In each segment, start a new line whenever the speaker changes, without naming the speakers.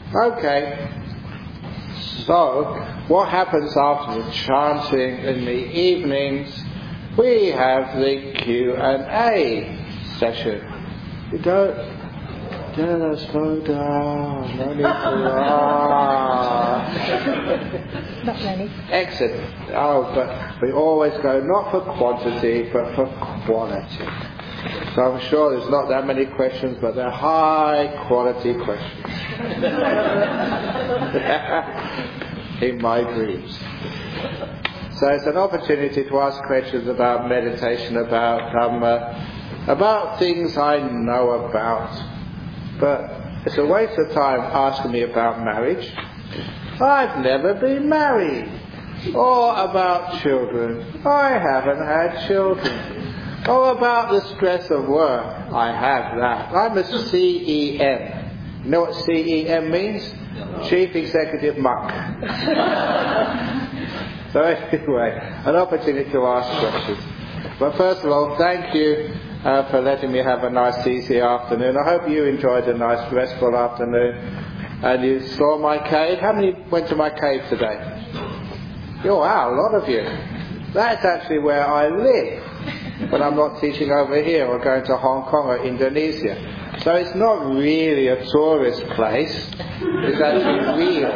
Okay. So, what happens after the chanting in the evenings? We have the Q&A session. You don't slow down, no need to
Not many.
Excellent. Oh, but we always go not for quantity, but for quality. So I'm sure there's not that many questions, but they're high quality questions. In my dreams. So it's an opportunity to ask questions about meditation, about Dhamma, about things I know about. But it's a waste of time asking me about marriage. I've never been married. Or about children. I haven't had children. Or about the stress of work. I have that. I'm a CEM. You know what CEM means? Chief Executive Monk. So anyway, an opportunity to ask questions. But first of all, thank you for letting me have a nice easy afternoon. I hope you enjoyed a nice restful afternoon. And you saw my cave. How many went to my cave today? Oh wow, a lot of you. That's actually where I live when I'm not teaching over here or going to Hong Kong or Indonesia. So it's not really a tourist place. It's actually real.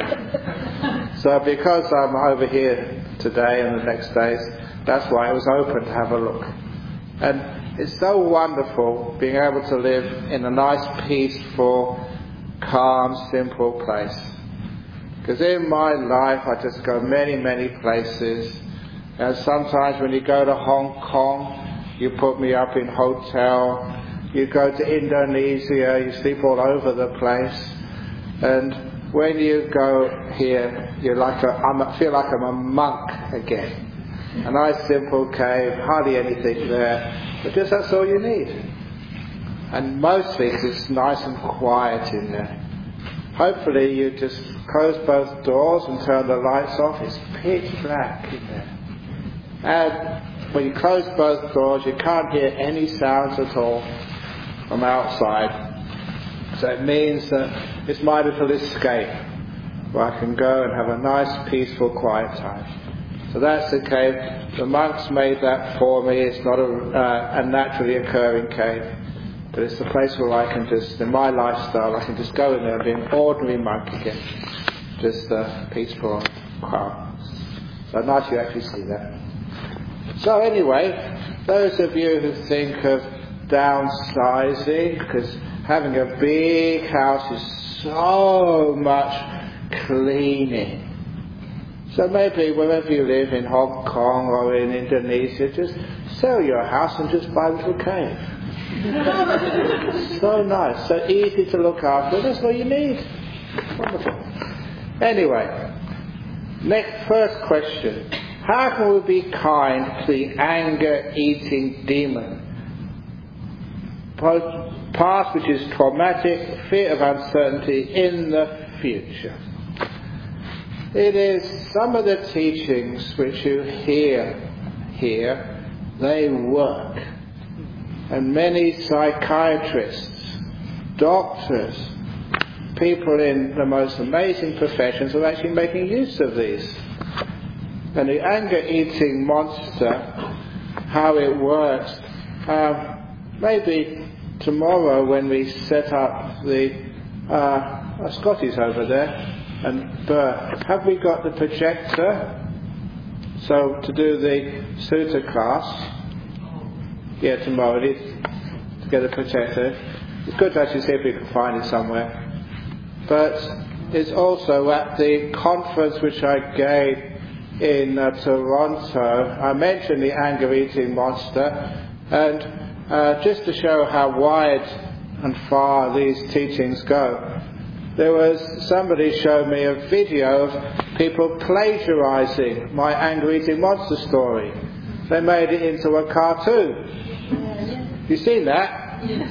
So because I'm over here today and the next days, that's why it was open to have a look. And it's so wonderful being able to live in a nice, peaceful, calm, simple place. Because in my life I just go many, many places. And sometimes when you go to Hong Kong, you put me up in hotel. You go to Indonesia, you sleep all over the place. And when you go here, I feel like I'm a monk again. A nice simple cave, hardly anything there, but just that's all you need. And mostly it's nice and quiet in there. Hopefully you just close both doors and turn the lights off. It's pitch black in there. And when you close both doors, you can't hear any sounds at all from outside. So it means that it's my little escape, where I can go and have a nice, peaceful, quiet time. So that's the cave. The monks made that for me. It's not a naturally occurring cave, but it's the place where I can just, in my lifestyle, I can just go in there and be an ordinary monk again. Just peaceful and calm. So nice you actually see that. So anyway, those of you who think of downsizing, because having a big house is so much cleaning. So maybe wherever you live, in Hong Kong or in Indonesia, just sell your house and just buy a little cave. So nice, so easy to look after. That's what you need. Wonderful. Anyway, first question. How can we be kind to the anger-eating demon? Past, which is traumatic, fear of uncertainty in the future. It is some of the teachings which you hear here, they work. And many psychiatrists, doctors, people in the most amazing professions are actually making use of these. And the anger-eating monster, how it works, maybe tomorrow when we set up the Scotty's over there, and have we got the projector? So to do the Sutta class, yeah, tomorrow it is, to get a projector. It's good to actually see if we can find it somewhere. But it's also at the conference which I gave in Toronto, I mentioned the anger-eating monster, and just to show how wide and far these teachings go, there was somebody showed me a video of people plagiarizing my anger-eating monster story. They made it into a cartoon. You seen that?
Yes.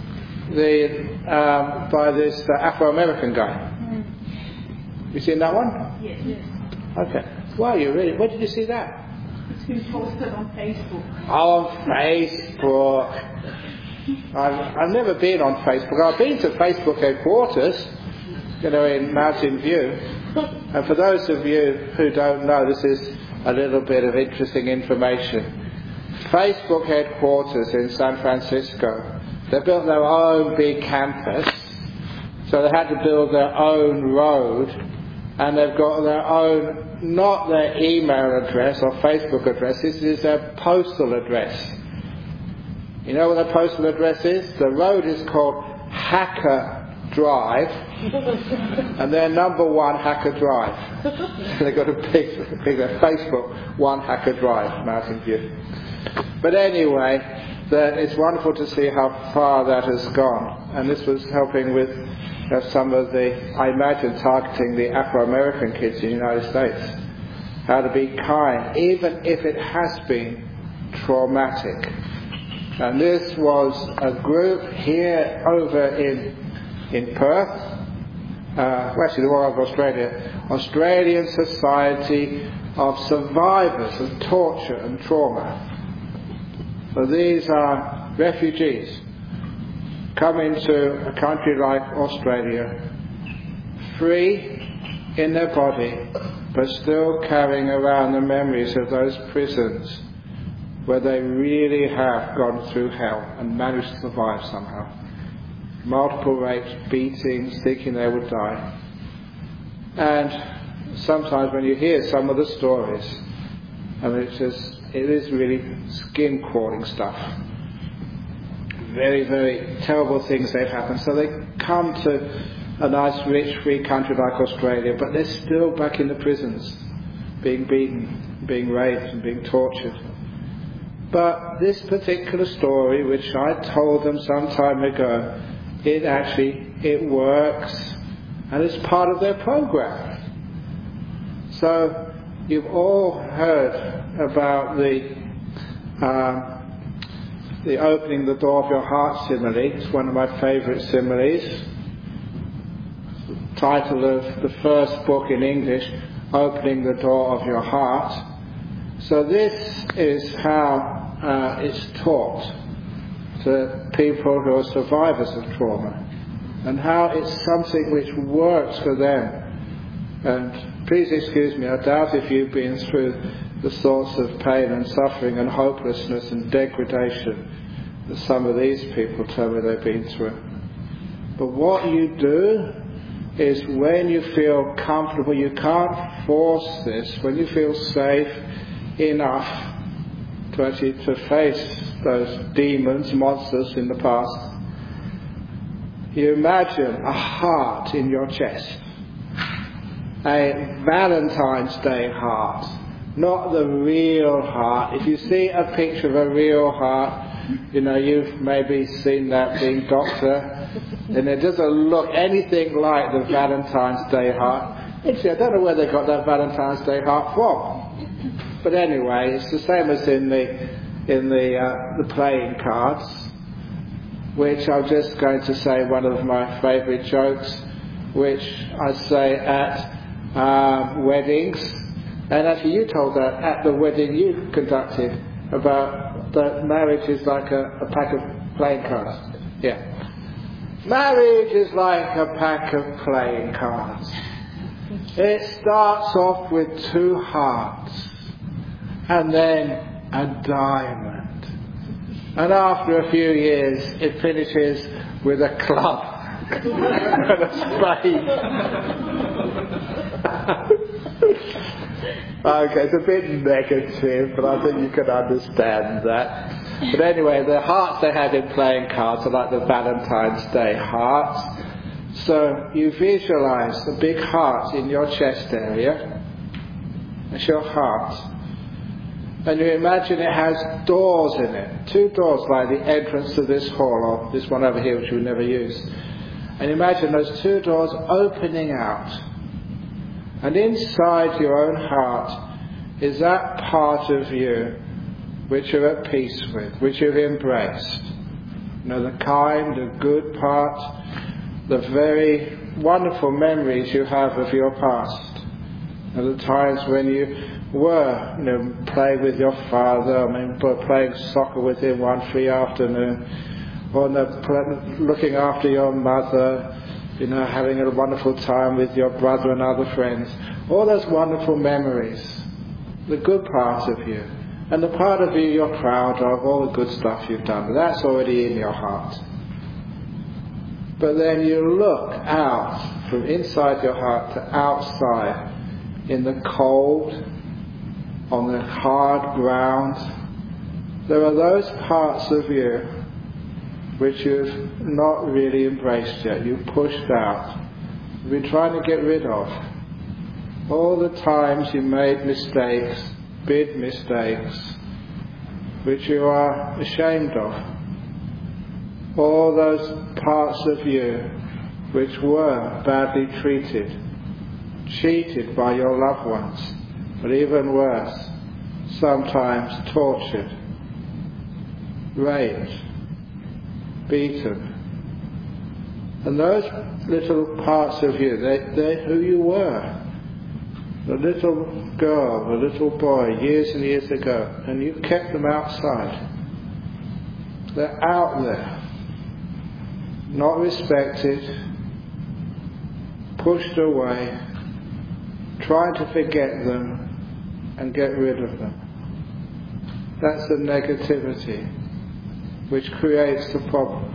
By this Afro-American guy. You seen that one?
Yes.
Okay. Wow, where did you see that?
It's been posted on Facebook.
On Facebook. I've never been on Facebook. I've been to Facebook headquarters, in Mountain View. And for those of you who don't know, this is a little bit of interesting information. Facebook headquarters in San Francisco, they built their own big campus, so they had to build their own road, and they've got their own, not their email address or Facebook address, this is their postal address. You know what their postal address is? The road is called Hacker Drive, and they're number 1 Hacker Drive. They've got a big Facebook 1 Hacker Drive, Mountain View. But anyway, it's wonderful to see how far that has gone, and this was helping with some of the, I imagine, targeting the Afro-American kids in the United States. How to be kind, even if it has been traumatic. And this was a group here over in Perth, actually the one of Australia, Australian Society of Survivors of Torture and Trauma. So these are refugees coming to a country like Australia, free in their body, but still carrying around the memories of those prisons where they really have gone through hell and managed to survive somehow. Multiple rapes, beatings, thinking they would die. And sometimes when you hear some of the stories, it is really skin-crawling stuff. Very, very terrible things that happen. So they come to a nice, rich, free country like Australia, but they're still back in the prisons, being beaten, being raped and being tortured. But this particular story, which I told them some time ago, it works, and it's part of their program. So you've all heard about the opening the door of your heart simile. It's one of my favourite similes. The title of the first book in English, Opening the Door of Your Heart. So this is how it's taught to people who are survivors of trauma, and how it's something which works for them. And please excuse me, I doubt if you've been through the sorts of pain and suffering and hopelessness and degradation that some of these people tell me they've been through. But what you do is, when you feel comfortable, you can't force this, when you feel safe enough to face those demons, monsters in the past, you imagine a heart in your chest, a Valentine's Day heart, not the real heart. If you see a picture of a real heart, you've maybe seen that being doctor, and it doesn't look anything like the Valentine's Day heart. Actually, I don't know where they got that Valentine's Day heart from. But anyway, it's the same as in the playing cards, which I'm just going to say one of my favourite jokes, which I say at weddings. And actually, you told that at the wedding you conducted, about that marriage is like a pack of playing cards. Yeah. Marriage is like a pack of playing cards. It starts off with 2 hearts, and then a diamond. And after a few years, it finishes with a club and a spade. Okay, it's a bit negative, but I think you can understand that. But anyway, the hearts they had in playing cards are like the Valentine's Day hearts. So you visualize the big heart in your chest area. That's your heart. And you imagine it has doors in it. 2 doors like the entrance to this hall, or this one over here which we never use. And imagine those 2 doors opening out. And inside your own heart is that part of you which you're at peace with, which you've embraced. The kind, the good part, the very wonderful memories you have of your past. And the times when you were, playing with your father, playing soccer with him one free afternoon, or looking after your mother, having a wonderful time with your brother and other friends. All those wonderful memories, the good part of you. And the part of you you're proud of, all the good stuff you've done. That's already in your heart. But then you look out from inside your heart to outside in the cold, on the hard ground. There are those parts of you which you've not really embraced yet. You've pushed out. You've been trying to get rid of. All the times you made mistakes, big mistakes, which you are ashamed of. All those parts of you which were badly treated, cheated by your loved ones, but even worse, sometimes tortured, raped, beaten. And those little parts of you, they're who you were. The little girl, the little boy, years and years ago, and you kept them outside. They're out there, not respected, pushed away, trying to forget them and get rid of them. That's the negativity which creates the problem.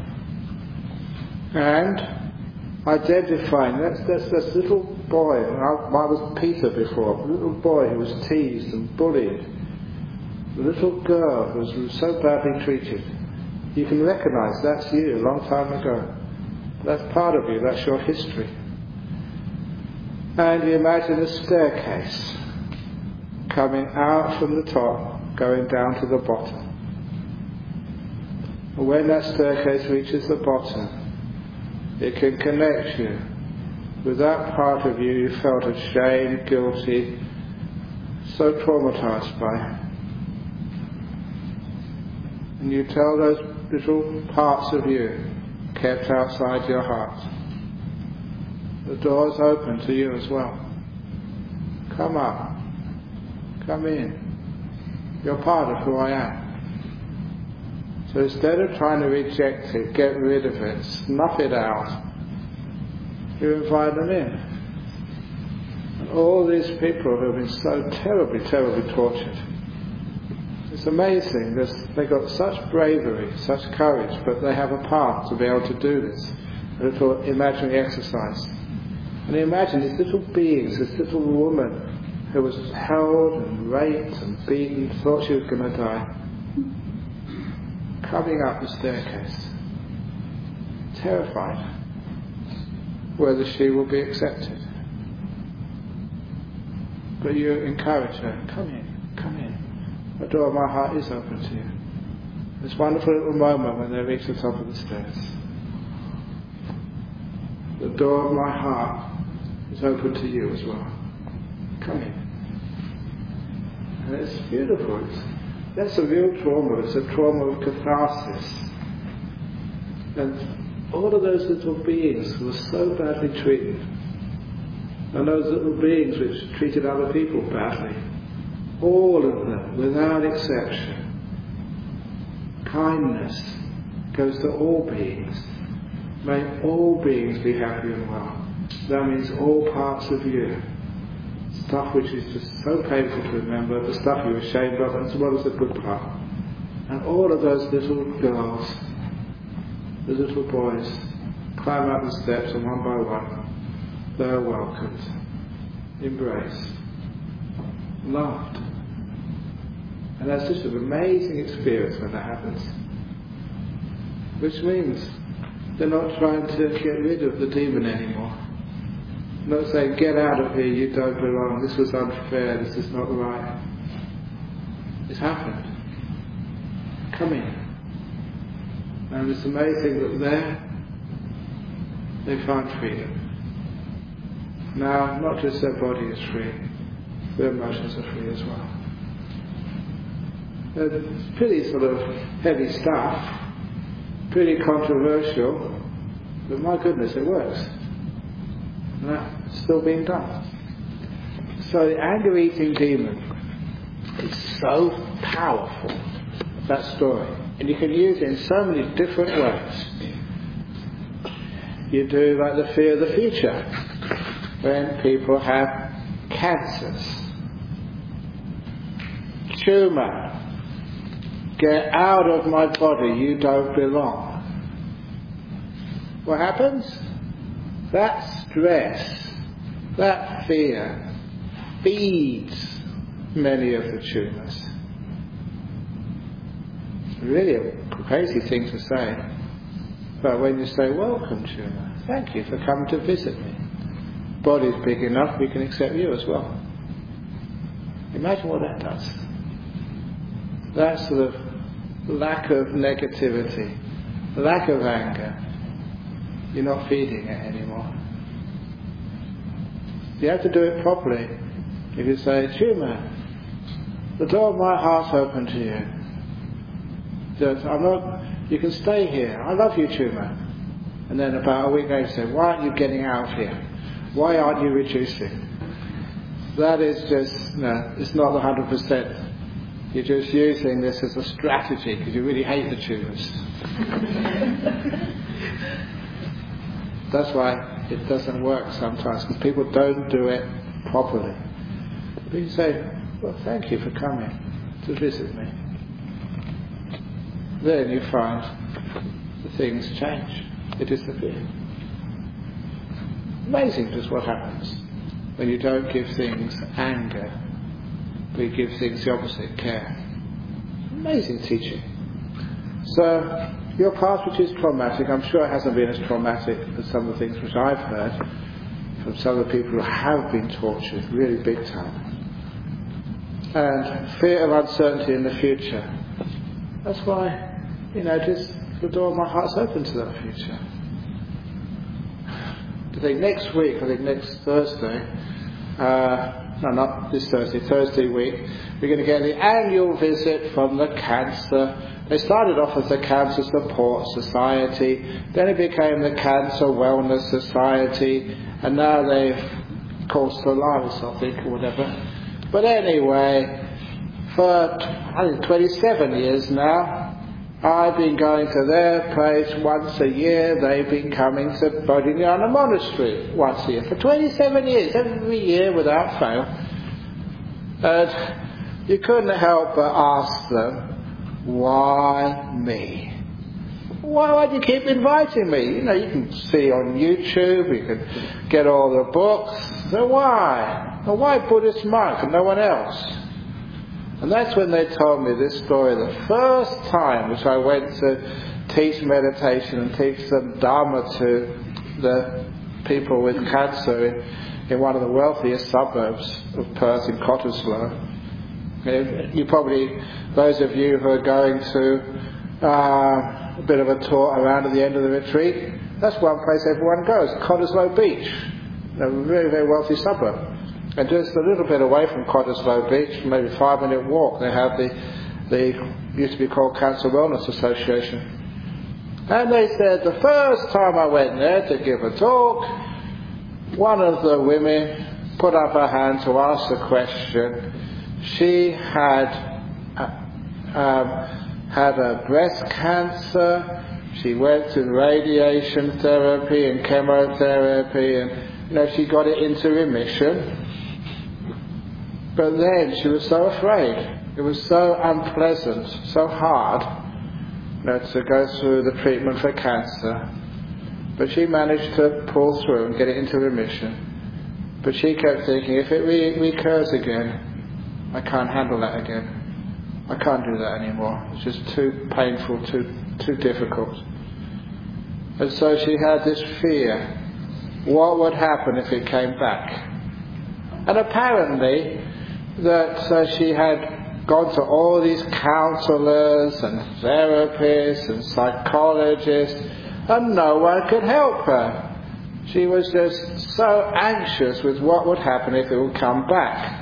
And identifying, that's this little boy, I was Peter before, a little boy who was teased and bullied, the little girl who was so badly treated. You can recognize that's you a long time ago. That's part of you, that's your history. And you imagine a staircase coming out from the top, going down to the bottom. And when that staircase reaches the bottom, it can connect you with that part of you you felt ashamed, guilty, so traumatized by. And you tell those little parts of you kept outside your heart. The door's open to you as well. Come up. Come in. You're part of who I am. So instead of trying to reject it, get rid of it, snuff it out, you invite them in. And all these people who have been so terribly, terribly tortured. It's amazing. They've got such bravery, such courage, but they have a path to be able to do this. A little imaginary exercise. And imagine these little beings, this little woman who was held and raped and beaten, thought she was going to die, coming up the staircase, terrified whether she will be accepted. But you encourage her, come in, come in. The door of my heart is open to you. This wonderful little moment when they reach the top of the stairs. The door of my heart is open to you as well. Come in. And it's beautiful. That's a real trauma. It's a trauma of catharsis. And all of those little beings who were so badly treated, and those little beings which treated other people badly, all of them, without exception, kindness goes to all beings. May all beings be happy and well. That means all parts of you. Stuff which is just so painful to remember, the stuff you're ashamed of, as well as the good part. And all of those little girls, the little boys, climb up the steps, and one by one, they're welcomed, embraced, loved. And that's just an amazing experience when that happens. Which means they're not trying to get rid of the demon anymore. Not saying, get out of here, you don't belong, this was unfair, this is not right. It's happened. Come in. And it's amazing that there they find freedom. Now, not just their body is free, their emotions are free as well. It's pretty sort of heavy stuff, pretty controversial, but my goodness, it works. And that's still being done. So the anger-eating demon is so powerful, that story. And you can use it in so many different ways. you do like the fear of the future. When people have cancers, tumour, get out of my body, you don't belong. What happens? That stress, that fear feeds many of the tumours. It's really a crazy thing to say. But when you say, welcome tumour, thank you for coming to visit me. Body's big enough, we can accept you as well. Imagine what that does. That sort of lack of negativity, lack of anger, you're not feeding it anymore. You have to do it properly. If you say, tumour, the door of my heart's open to you. You can stay here. I love you, tumour. And then about a week later, say, why aren't you getting out of here? Why aren't you reducing? That is just, no, it's not 100%. You're just using this as a strategy because you really hate the tumours. That's why it doesn't work sometimes, because people don't do it properly. But you say, well, thank you for coming to visit me. Then you find the things change. They disappear. Amazing just what happens when you don't give things anger, but you give things the opposite, care. Amazing teaching. So, your past, which is traumatic, I'm sure it hasn't been as traumatic as some of the things which I've heard from some of the people who have been tortured, really big time. And fear of uncertainty in the future. That's why, just the door of my heart's open to that future. I think next week, next Thursday, no, not this Thursday, Thursday week, we're going to get the annual visit from the Cancer. They started off as the Cancer Support Society, then it became the Cancer Wellness Society, and now they've called Solaris, I think, or whatever. But anyway, for 27 years now, I've been going to their place once a year. They've been coming to Bodhinyana Monastery once a year. For 27 years, every year without fail. And you couldn't help but ask them, why me? Why do you keep inviting me? You can see on YouTube, you can get all the books. So why? Well, why Buddhist monk and no one else? And that's when they told me this story. The first time which I went to teach meditation and teach some Dharma to the people with cancer in one of the wealthiest suburbs of Perth, in Cottesloe. You probably, those of you who are going to a bit of a tour around at the end of the retreat, that's one place everyone goes, Cottesloe Beach, a very, very wealthy suburb. And just a little bit away from Cottesloe Beach, maybe 5-minute walk, they have the used to be called Cancer Wellness Association. And they said the first time I went there to give a talk, one of the women put up her hand to ask the question. She had a breast cancer. She went to radiation therapy and chemotherapy, and she got it into remission. But then she was so afraid. It was so unpleasant, so hard, to go through the treatment for cancer. But she managed to pull through and get it into remission. But she kept thinking, if it recurs again, I can't handle that again. I can't do that anymore. It's just too painful, too difficult. And so she had this fear. What would happen if it came back? And apparently that she had gone to all these counsellors and therapists and psychologists, and no one could help her. She was just so anxious with what would happen if it would come back.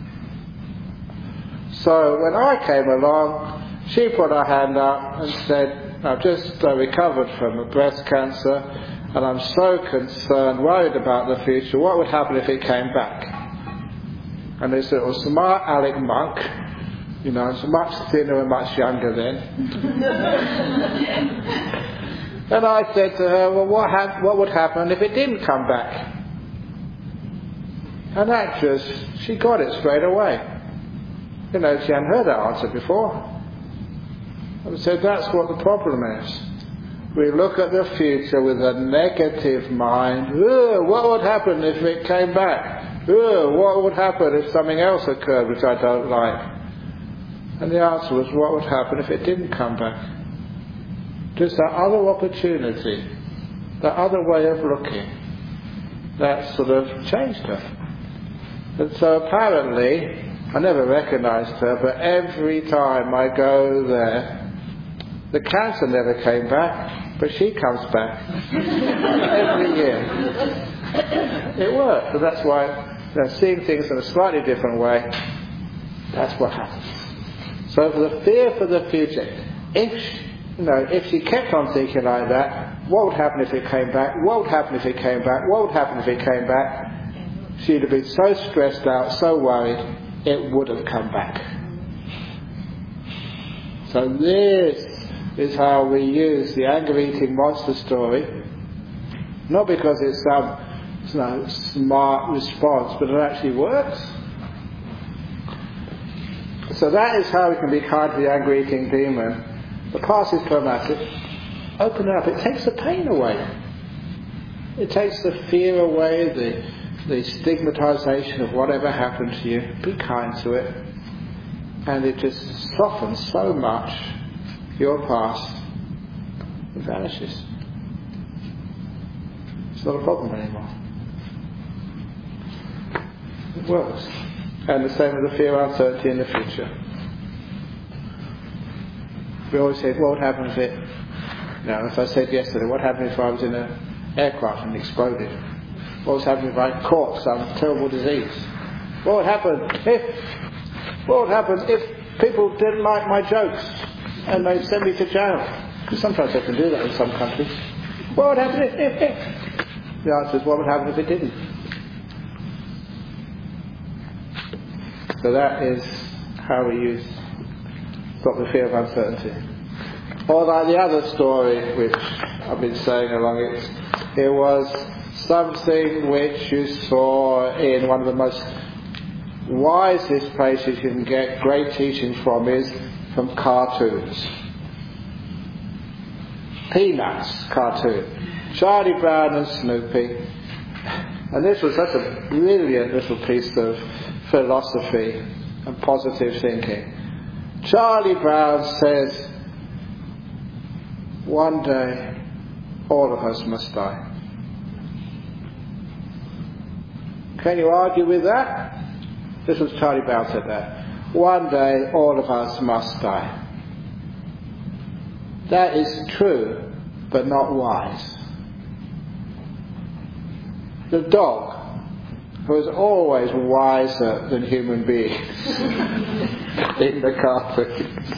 So when I came along, she put her hand up and said, I've just recovered from a breast cancer, and I'm so concerned, worried about the future. What would happen if it came back? And this little smart aleck monk, it's much thinner and much younger then. And I said to her, well, what would happen if it didn't come back? And she got it straight away. She hadn't heard that answer before. And said, that's what the problem is. We look at the future with a negative mind. What would happen if it came back? What would happen if something else occurred which I don't like? And the answer was, what would happen if it didn't come back? Just that other opportunity, that other way of looking, that sort of changed her. And so apparently, I never recognised her, but every time I go there, the cancer never came back, but she comes back every year. It worked, and that's why seeing things in a slightly different way, that's what happens. So for the fear for the future, if she kept on thinking like that, what would happen if it came back? What would happen if it came back? What would happen if it came back? She'd have been so stressed out, so worried, it would have come back. So this is how we use the anger-eating monster story, not because it's some smart response, but it actually works. So that is how we can be kind to the anger-eating demon. The past is traumatic. Open it up. It takes the pain away. It takes the fear away, the stigmatization of whatever happened to you. Be kind to it. And it just softens so much your past. It vanishes. It's not a problem anymore. It works. And the same with the fear of uncertainty in the future. We always say, what would happen if it... as I said yesterday, what happened if I was in an aircraft and exploded? What would happen if I caught some terrible disease? What would happen if people didn't like my jokes and they sent me to jail? Because sometimes they can do that in some countries. What would happen if? The answer is, what would happen if it didn't? So that is how we stop the fear of uncertainty. Or like the other story which I've been saying along it was something which you saw in one of the most wisest places you can get great teaching from is from cartoons. Peanuts cartoon. Charlie Brown and Snoopy. And this was such a brilliant little piece of philosophy and positive thinking. Charlie Brown says, one day all of us must die. Can you argue with that? This was Charlie Brown said that. One day all of us must die. That is true, but not wise. The dog, who is always wiser than human beings in the cartoons,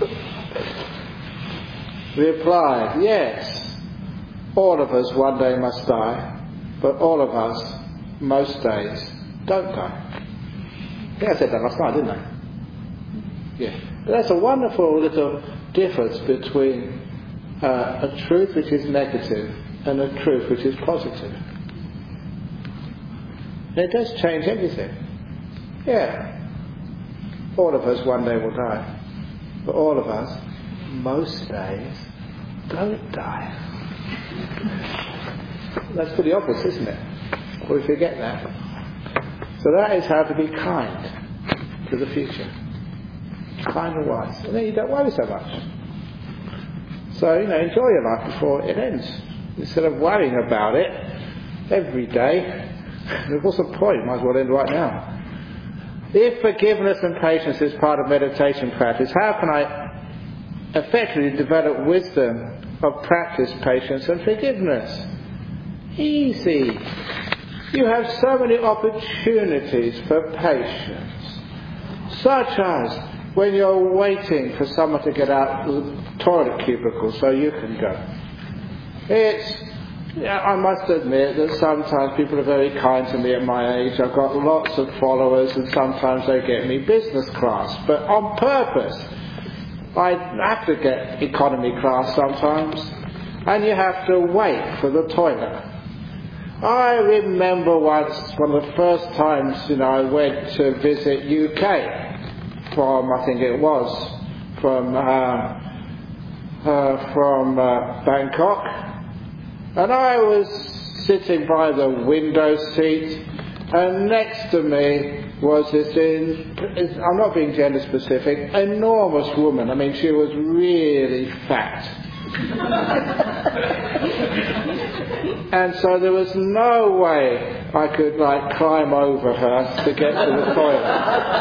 replied, yes, all of us one day must die, but all of us most days don't die. I think I said that last night, didn't I? Yeah. But that's a wonderful little difference between a truth which is negative and a truth which is positive. And it does change everything. Yeah. All of us one day will die. But all of us, most days, don't die. That's pretty obvious, isn't it? We forget that. So that is how to be kind to the future. Kind and wise. And then you don't worry so much. So, enjoy your life before it ends. Instead of worrying about it every day, what's the point? Might as well end right now. If forgiveness and patience is part of meditation practice, how can I effectively develop wisdom of practice, patience and forgiveness? Easy. You have so many opportunities for patience, such as when you're waiting for someone to get out of the toilet cubicle so you can go. I must admit that sometimes people are very kind to me at my age. I've got lots of followers and sometimes they get me business class, but on purpose. I have to get economy class sometimes. and you have to wait for the toilet. I remember once, one of the first times, I went to visit UK from Bangkok, and I was sitting by the window seat, and next to me was this, I'm not being gender specific, enormous woman. I mean, she was really fat. And so there was no way I could climb over her to get to the toilet.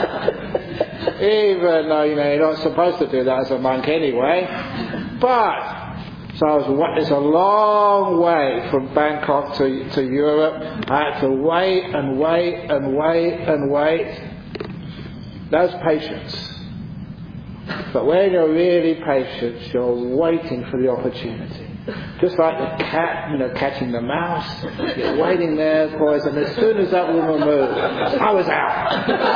Even though, you're not supposed to do that as a monk anyway. But, it's a long way from Bangkok to Europe. I had to wait and wait and wait and wait. That's patience. But when you're really patient, you're waiting for the opportunity. Just like the cat, catching the mouse. You're waiting there, boys, and as soon as that woman moved, I was out.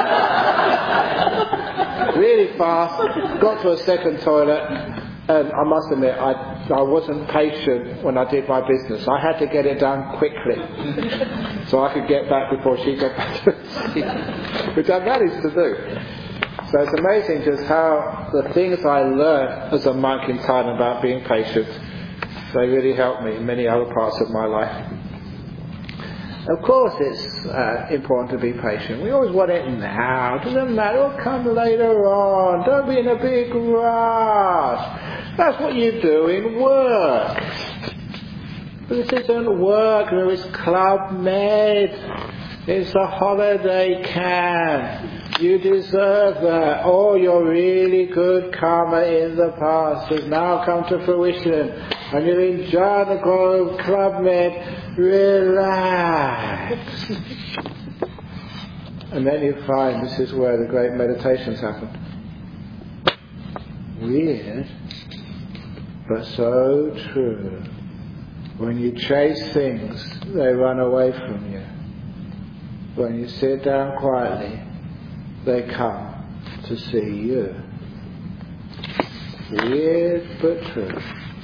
Really fast, got to a second toilet, and I must admit, I wasn't patient when I did my business. I had to get it done quickly, so I could get back before she got back to the seat, which I managed to do. So it's amazing just how the things I learned as a monk in Thailand about being patient, they really helped me in many other parts of my life. Of course it's important to be patient. We always want it now. It doesn't matter. It'll come later on. Don't be in a big rush. That's what you do in work. But this isn't work. It's Club Med. It's a holiday camp. You deserve that. All your really good karma in the past has now come to fruition. And you're in Jhana Grove, Club Med. Relax. And then you find this is where the great meditations happen. Weird, but so true. When you chase things, they run away from you. When you sit down quietly, they come to see you. Weird but true.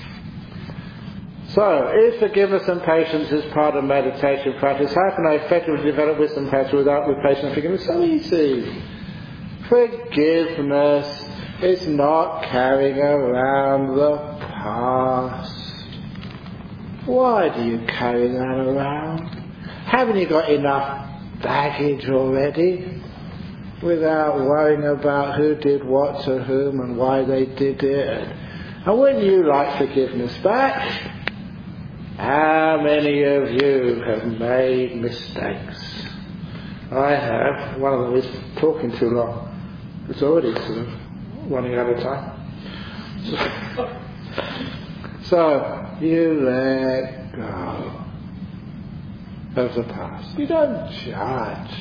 So, if forgiveness and patience is part of meditation practice, how can I effectively develop wisdom practice with patience and forgiveness? So easy. Forgiveness is not carrying around the past. Why do you carry that around? Haven't you got enough baggage already? Without worrying about who did what to whom and why they did it. And wouldn't you like forgiveness back? How many of you have made mistakes? I have. One of them is talking too long. It's already sort of running out of time. So you let go of the past. You don't judge.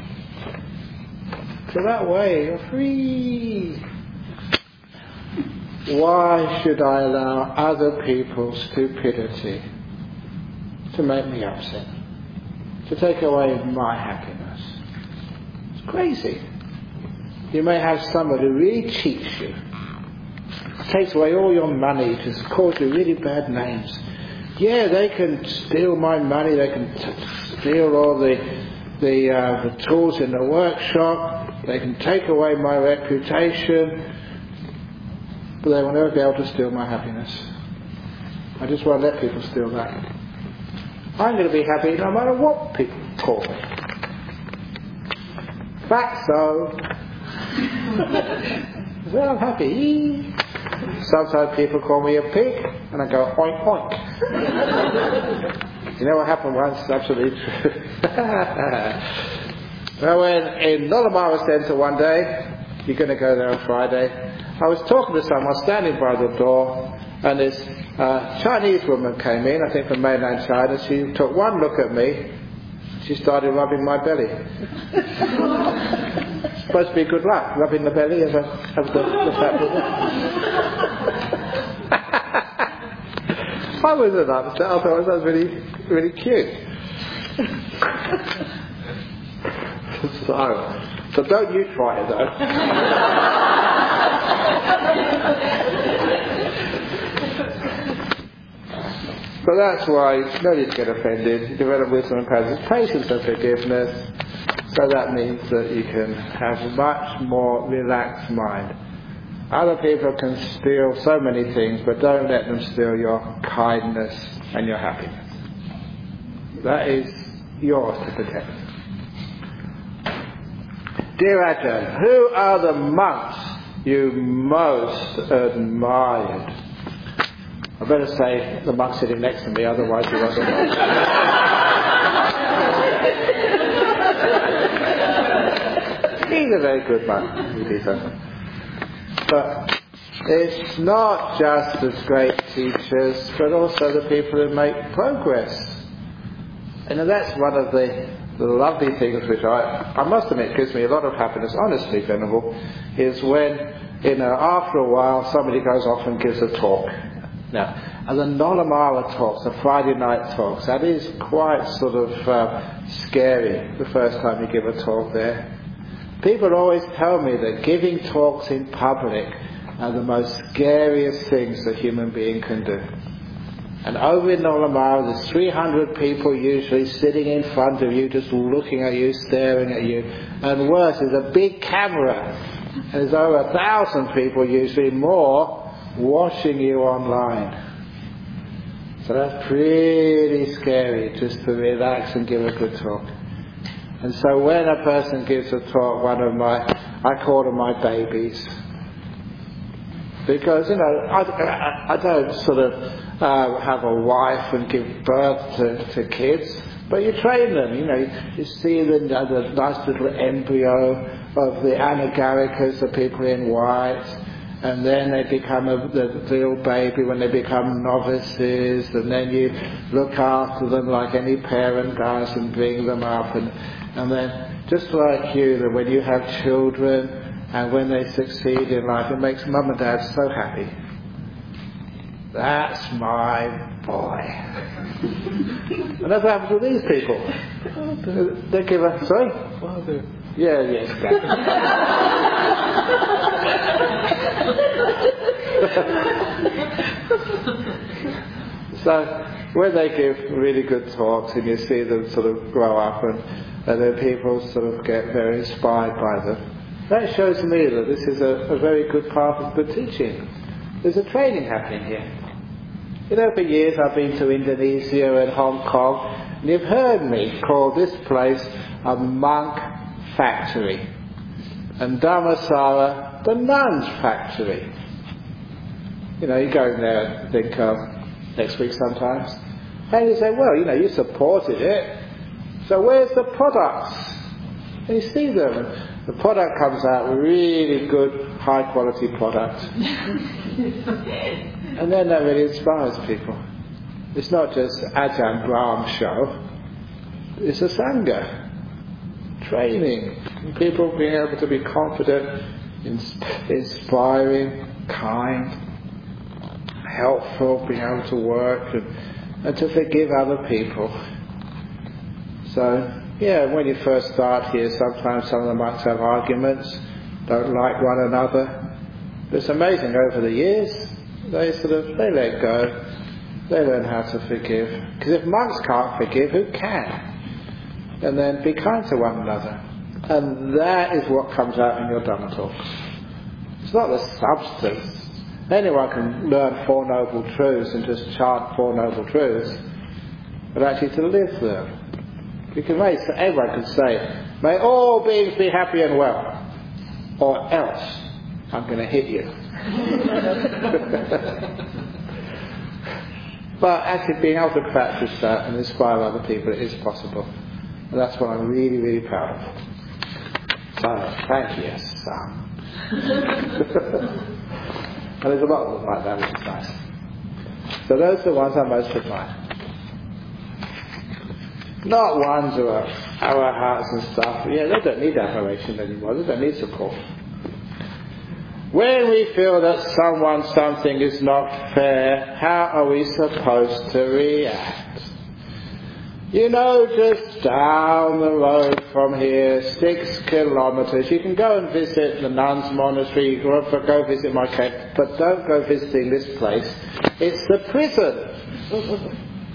So that way you're free. Why should I allow other people's stupidity to make me upset? To take away my happiness? It's crazy. You may have somebody who really cheats you, takes away all your money, just calls you really bad names. Yeah, they can steal my money, they can steal all the tools in the workshop, they can take away my reputation, but they will never be able to steal my happiness. I just won't let people steal that. I'm going to be happy no matter what people call me. Fatso. Well, I'm happy. Sometimes people call me a pig, and I go oink oink. You know what happened once? Absolutely true. Well, when in Nolamara Centre one day, you're going to go there on Friday, I was talking to someone standing by the door, and this Chinese woman came in, I think from mainland China. She took one look at me, she started rubbing my belly. It's supposed to be good luck, rubbing the belly of the fat woman. I wasn't upset, I thought that was really, really cute. So don't you try it though. So that's why no need to get offended. You develop wisdom and patience and forgiveness. So that means that you can have a much more relaxed mind. Other people can steal so many things, but don't let them steal your kindness and your happiness. That is yours to protect. Dear Ajahn, who are the monks you most admired? I better say the monk sitting next to me, otherwise he wasn't. He's a very good monk. But it's not just the great teachers, but also the people who make progress. And that's one of the lovely things which I must admit gives me a lot of happiness, honestly, Venerable, is when, after a while, somebody goes off and gives a talk. Now, and the Nolamala talks, the Friday night talks, that is quite sort of scary the first time you give a talk there. People always tell me that giving talks in public are the most scariest things a human being can do. And over in Nolamala, there's 300 people usually sitting in front of you, just looking at you, staring at you. And worse, there's a big camera. And there's over 1,000 people, usually more, watching you online. So that's pretty scary, just to relax and give a good talk. And so when a person gives a talk, I call them my babies. Because, I don't sort of have a wife and give birth to kids, but you train them, you see the nice little embryo of the anagarikas, the people in white, and then they become the little baby when they become novices, and then you look after them like any parent does and bring them up, and then just like you, that when you have children and when they succeed in life, it makes mum and dad so happy. That's my boy. And that's what happens with these people. They give a, sorry? Father. Yeah, yes, exactly. So, when they give really good talks and you see them sort of grow up and then people sort of get very inspired by them, that shows me that this is a very good path of good teaching. There's a training happening here. For years I've been to Indonesia and Hong Kong, and you've heard me call this place a monk factory, and Dhammasara the nun's factory. You go in there and think, next week sometimes, and you say, well, you supported it, so where's the products? And you see them, and the product comes out, really good, high quality product. And then that really inspires people. It's not just Ajahn Brahm show, it's a Sangha. Training. People being able to be confident, inspiring, kind, helpful, being able to work and to forgive other people. So, when you first start here, sometimes some of them might have arguments, don't like one another. But it's amazing, over the years, they let go. They learn how to forgive. Because if monks can't forgive, who can? And then be kind to one another. And that is what comes out in your Dhamma talks. It's not the substance. Anyone can learn Four Noble Truths and just chant Four Noble Truths, but actually to live them. Everyone can say, may all beings be happy and well, or else I'm going to hit you. But actually being able to practice that and inspire other people is possible. And that's what I'm really, really proud of. So, thank you, son. And there's a lot of them like that, which is nice. So those are the ones I most admire. Not ones who are our hearts and stuff. They don't need admiration anymore. They don't need support. When we feel that something is not fair, how are we supposed to react? Just down the road from here, 6 kilometers, you can go and visit the nuns' monastery, you can go visit my cave, but don't go visiting this place. It's the prison.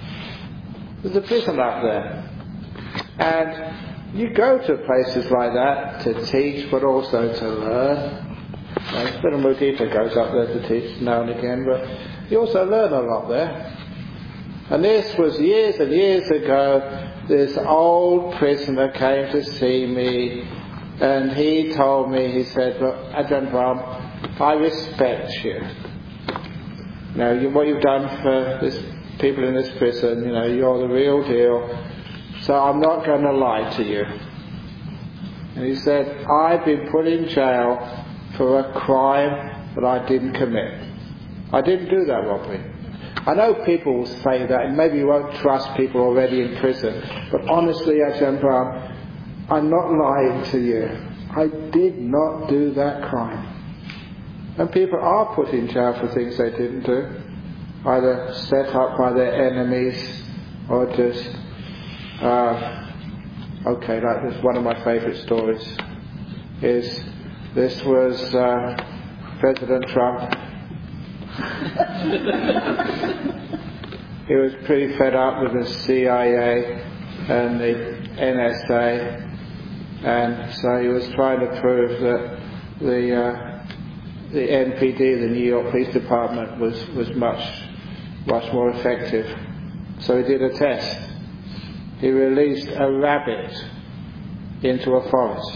There's a prison up there. And you go to places like that to teach, but also to learn. Brother Mudita goes up there to teach now and again, but you also learn a lot there. And this was years and years ago. This old prisoner came to see me, and he told me, he said, "Look, Ajahn Brahm, I respect you. What you've done for this people in this prison, you're the real deal. So I'm not going to lie to you." And he said, "I've been put in jail for a crime that I didn't commit. I didn't do that robbery." I know people will say that, and maybe you won't trust people already in prison, but honestly, Ajahn Brahm, I'm not lying to you. I did not do that crime. And people are put in jail for things they didn't do, either set up by their enemies or just like this. One of my favourite stories is this was President Trump. He was pretty fed up with the CIA and the NSA, and so he was trying to prove that the NPD, the New York Police Department, was much more effective. So he did a test. He released a rabbit into a forest.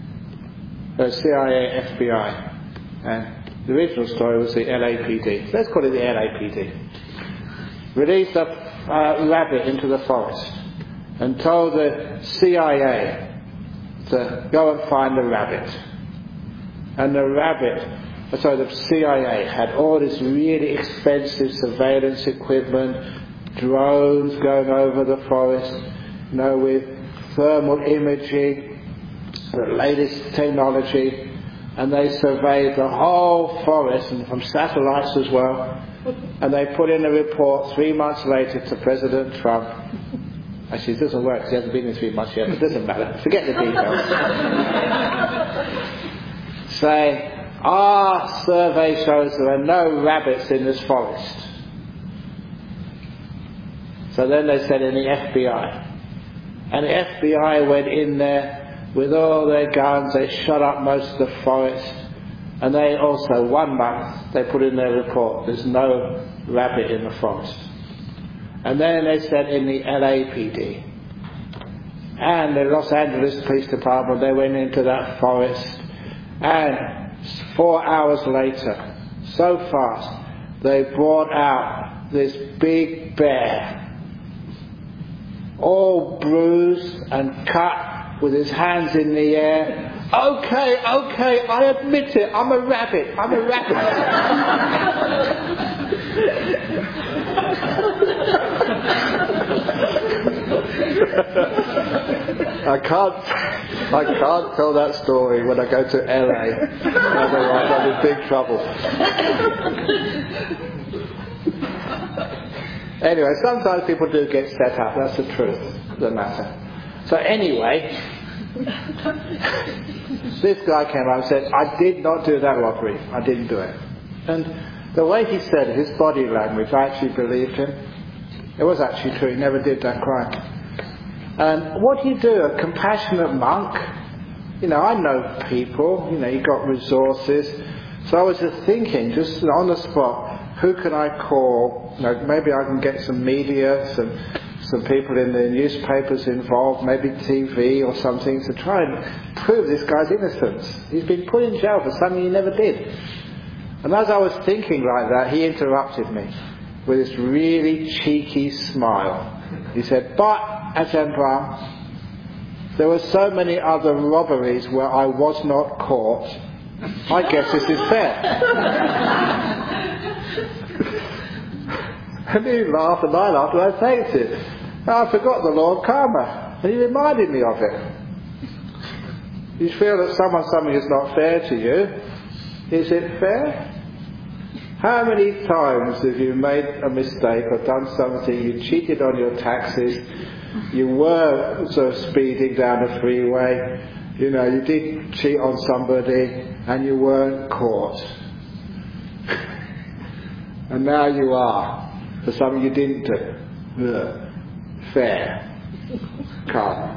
CIA, FBI, and the original story was the LAPD. Let's call it the LAPD. Released a rabbit into the forest and told the CIA to go and find the rabbit. And the CIA had all this really expensive surveillance equipment, drones going over the forest, with thermal imaging, the latest technology, and they surveyed the whole forest, and from satellites as well, and they put in a report 3 months later to President Trump. Actually, it doesn't work because he hasn't been in 3 months yet, but it doesn't matter. Forget the details. Saying, our survey shows there are no rabbits in this forest. So then they said in the FBI. And the FBI went in there with all their guns. They shut up most of the forest. And they also, 1 month, they put in their report, there's no rabbit in the forest. And then they said in the LAPD and the Los Angeles Police Department, they went into that forest, and 4 hours later, so fast, they brought out this big bear, all bruised and cut, with his hands in the air. Okay, I admit it, I'm a rabbit. I can't tell that story when I go to LA. Otherwise I'm in big trouble. Anyway, sometimes people do get set up. That's the truth of the matter. So anyway, this guy came out and said, I did not do that robbery. I didn't do it. And the way he said it, his body language, I actually believed him. It was actually true. He never did that crime. And what do you do? A compassionate monk? I know people. You got resources. So I was just thinking, just on the spot, who can I call? Maybe I can get some media, some people in the newspapers involved, maybe TV or something, to try and prove this guy's innocence. He's been put in jail for something he never did. And as I was thinking like that, he interrupted me with this really cheeky smile. He said, but, Ajahn Brahm, there were so many other robberies where I was not caught. I guess this is fair. And he laughed and I laughed and I thanked him. And I forgot the law of karma. And he reminded me of it. You feel that something is not fair to you. Is it fair? How many times have you made a mistake or done something, you cheated on your taxes, you were sort of speeding down the freeway, you did cheat on somebody and you weren't caught. And now you are, for something you didn't do. Ugh. fair. Carl.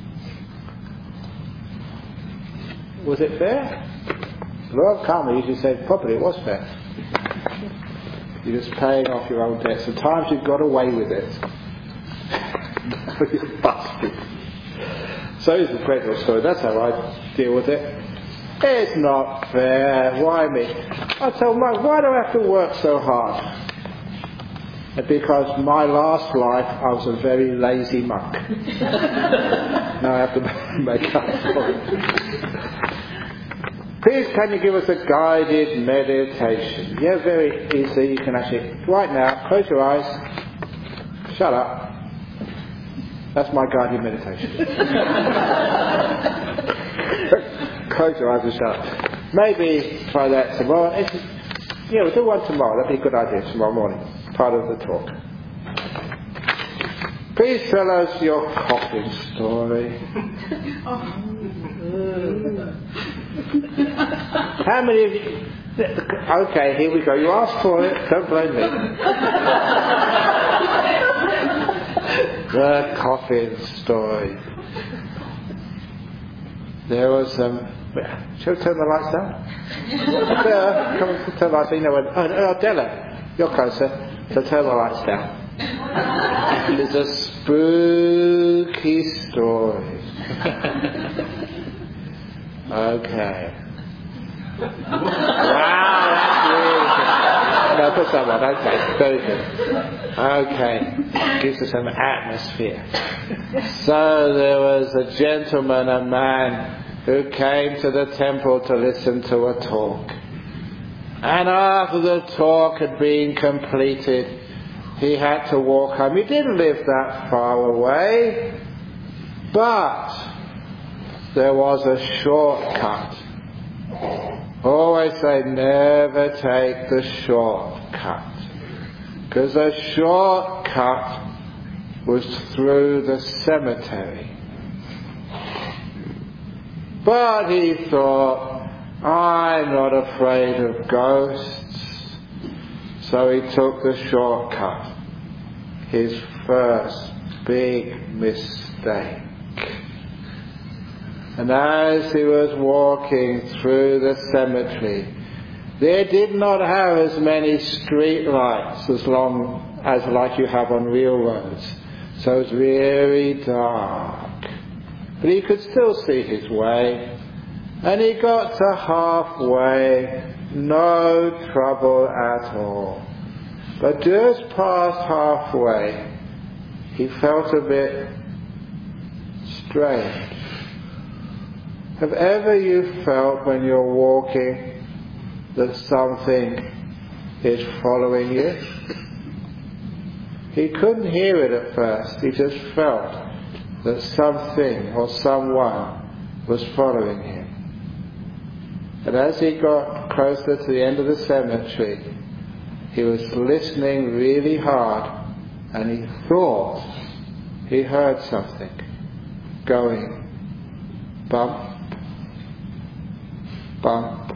Was it fair? Lord Karma usually said probably it was fair. You're just paying off your own debts. Sometimes you've got away with it. You're busted. So it's a great little story. That's how I deal with it. It's not fair. Why me? I told Mike, why do I have to work so hard? Because my last life I was a very lazy monk. Now I have to make up for it. Please, can you give us a guided meditation? Yeah, very easy. You can actually, right now, close your eyes. Shut up. That's my guided meditation. Close your eyes and shut up. Maybe try that tomorrow. We'll do one tomorrow. That'd be a good idea, tomorrow morning. Part of the talk. Please tell us your coffin story. How many of you... Okay, here we go. You asked for it. Don't blame me. The coffin story. There was shall we turn the lights down? Come on, turn the lights down. Della, you're closer. So turn the lights down. It's a spooky story. Okay. Wow, that's really good. No, put someone. Okay, very good. Okay, gives us some atmosphere. So there was a gentleman, a man, who came to the temple to listen to a talk. And after the talk had been completed, he had to walk home. He didn't live that far away, but there was a shortcut. Always say never take the shortcut, because a shortcut was through the cemetery. But he thought, I'm not afraid of ghosts. So he took the shortcut. His first big mistake. And as he was walking through the cemetery, they did not have as many street lights as like you have on real roads. So it was very dark. But he could still see his way. And he got to halfway, no trouble at all. But just past halfway, he felt a bit strange. Have ever you felt when you're walking that something is following you? He couldn't hear it at first. He just felt that something or someone was following him. And as he got closer to the end of the cemetery, he was listening really hard, and he thought he heard something going bump, bump,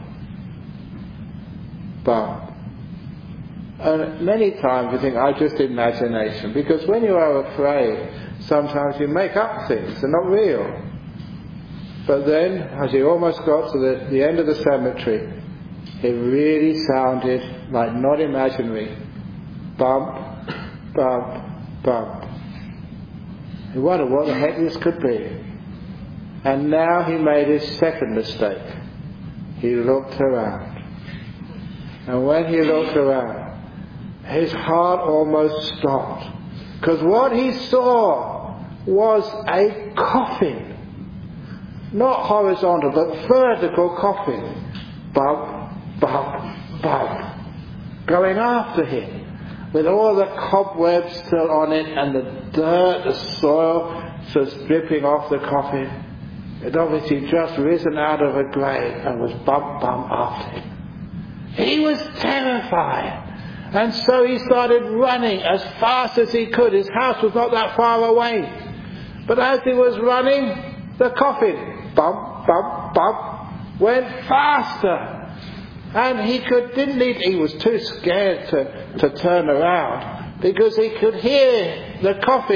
bump. And many times you think, just imagination, because when you are afraid, sometimes you make up things, they're not real. But then, as he almost got to the end of the cemetery, it really sounded like not imaginary. Bump, bump, bump. He wondered what the heck this could be. And now he made his second mistake. He looked around. And when he looked around, his heart almost stopped. Because what he saw was a coffin. Not horizontal, but vertical coffin. Bump, bump, bump. Going after him. With all the cobwebs still on it and the dirt, the soil just dripping off the coffin. It obviously just risen out of a grave and was bump, bump after him. He was terrified. And so he started running as fast as he could. His house was not that far away. But as he was running, the coffin, bump, bump, bump, went faster. And he was too scared to turn around, because he could hear the coffin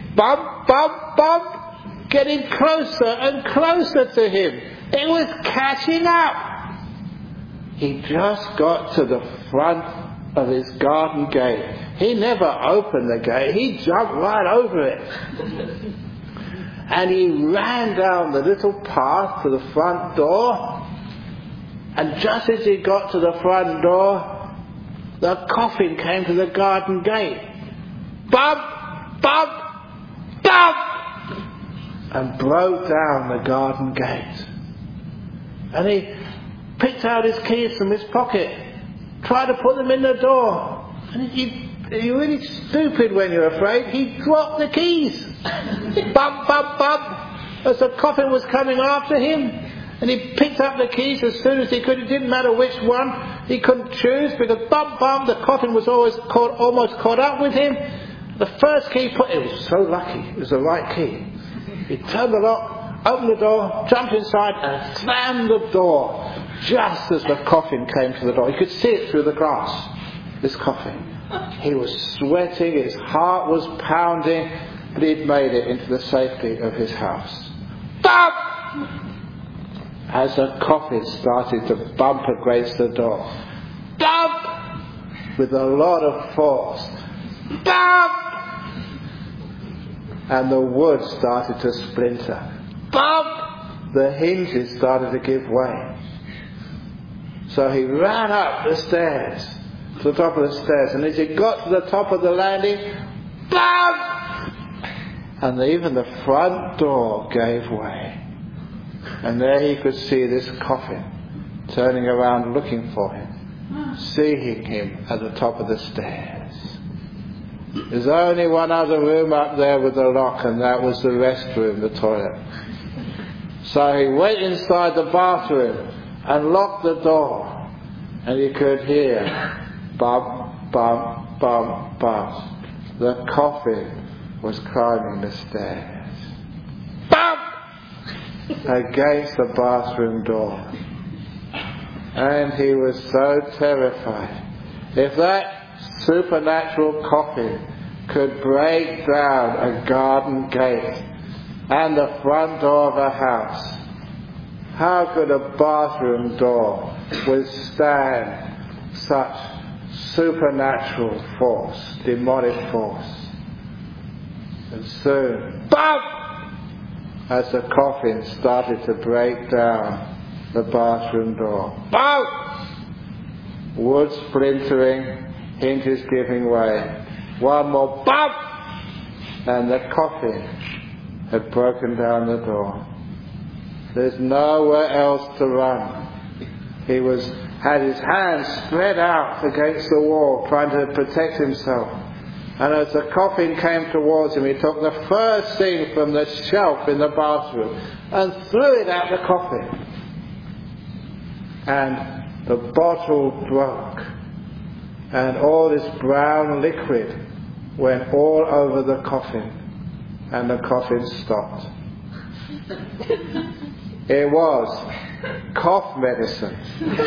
bump, bump, bump, getting closer and closer to him. It was catching up. He just got to the front of his garden gate. He never opened the gate. He jumped right over it. And he ran down the little path to the front door. And just as he got to the front door, the coffin came to the garden gate. Bump, bump, bump! And broke down the garden gate. And he picked out his keys from his pocket, tried to put them in the door. And you're really stupid when you're afraid. He dropped the keys. Bump, bump, bump, as the coffin was coming after him. And he picked up the keys as soon as he could. It didn't matter which one. He couldn't choose because bump, bump, the coffin was almost caught up with him. The first key it was so lucky. It was the right key. He turned the lock, opened the door, jumped inside and slammed the door just as the coffin came to the door. You could see it through the glass, this coffin. He was sweating, his heart was pounding, but he'd made it into the safety of his house. Bump! As the coffin started to bump against the door. Bump! With a lot of force. Bump! And the wood started to splinter. Bump! The hinges started to give way. So he ran up the stairs, to the top of the stairs, and as he got to the top of the landing, bump! And even the front door gave way. And there he could see this coffin turning around looking for him, seeing him at the top of the stairs. There's only one other room up there with a lock, and that was the restroom, the toilet. So he went inside the bathroom and locked the door, and he could hear bump, bump, bump, bump. The coffin was climbing the stairs. Bump! Against the bathroom door. And he was so terrified. If that supernatural coffin could break down a garden gate and the front door of a house, how could a bathroom door withstand such supernatural force, demonic force? And soon, bump! As the coffin started to break down the bathroom door. Bump! Wood splintering, hinges giving way. One more bump! And the coffin had broken down the door. There's nowhere else to run. He had his hands spread out against the wall, trying to protect himself. And as the coffin came towards him, he took the first thing from the shelf in the bathroom and threw it at the coffin. And the bottle broke. And all this brown liquid went all over the coffin. And the coffin stopped. It was cough medicine.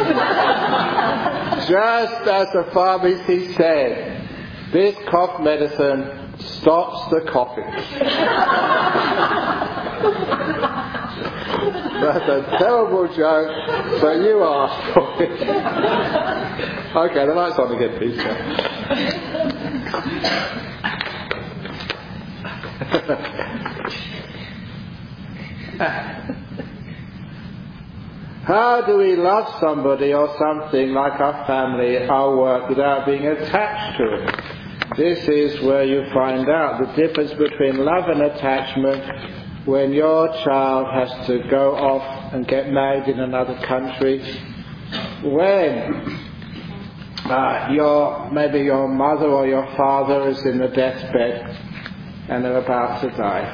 Just as the pharmacy said, this cough medicine stops the coughing. That's a terrible joke, but you asked for it. Okay, the light's on again, please. How do we love somebody or something like our family, our work, without being attached to it? This is where you find out the difference between love and attachment when your child has to go off and get married in another country, when maybe your mother or your father is in the deathbed and they're about to die.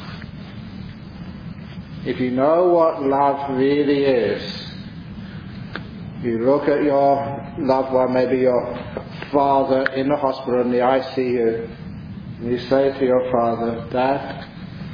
If you know what love really is, you look at your loved one, maybe your father in the hospital in the ICU, and you say to your father, Dad,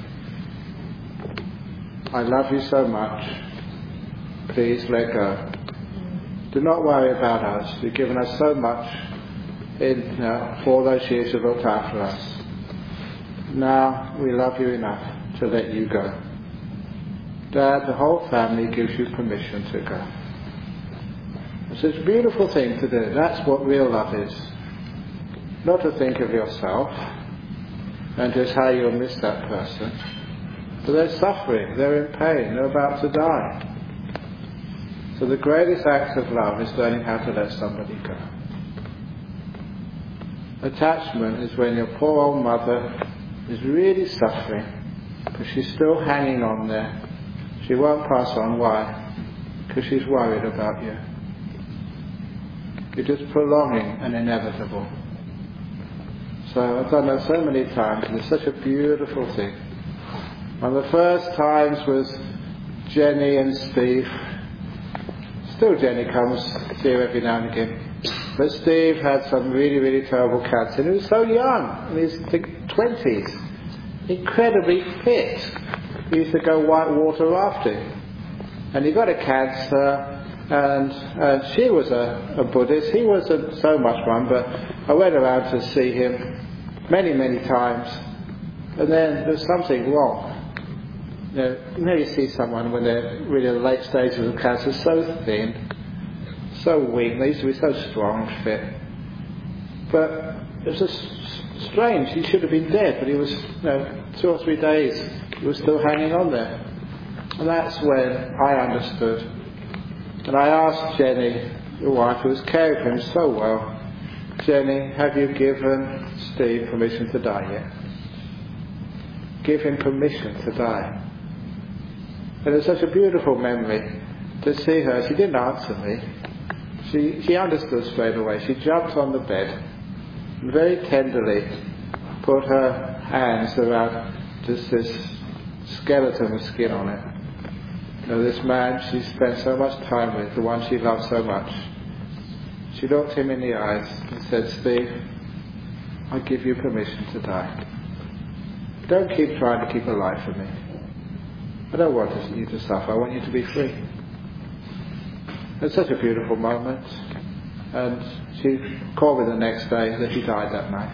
I love you so much, please let go. Do not worry about us. You've given us so much for all those years you've looked after us. now we love you enough to let you go. Dad, the whole family gives you permission to go. It's a beautiful thing to do. That's what real love is. Not to think of yourself and just how you'll miss that person. But they're suffering, they're in pain, they're about to die. So the greatest act of love is learning how to let somebody go. Attachment is when your poor old mother is really suffering, but she's still hanging on there. She won't pass on. Why? Because she's worried about you. You're just prolonging an inevitable. So I've done that so many times, and it's such a beautiful thing. One of the first times was Jenny and Steve. Still Jenny comes to see you every now and again. But Steve had some really, really terrible cancer. And he was so young, in his 20s. Incredibly fit. He used to go whitewater rafting. And he got a cancer, and she was a Buddhist. He wasn't so much one, but I went around to see him many, many times. And then there's something wrong. You know you see someone when they're really in the late stages of cancer, so thin, so weak. They used to be so strong and fit. But it was just strange. He should have been dead, but he was, 2 or 3 days, he was still hanging on there. And that's when I understood. And I asked Jenny, your wife, who was caring for him so well, Jenny, have you given Steve permission to die yet? Give him permission to die. And it's such a beautiful memory to see her. She didn't answer me. She understood straight away. She jumped on the bed and very tenderly put her hands around just this skeleton with skin on it. This man she spent so much time with, the one she loved so much. She looked him in the eyes and said, Steve, I give you permission to die. Don't keep trying to keep alive for me. I don't want you to suffer. I want you to be free. It's such a beautiful moment. And she called me the next day that he died that night.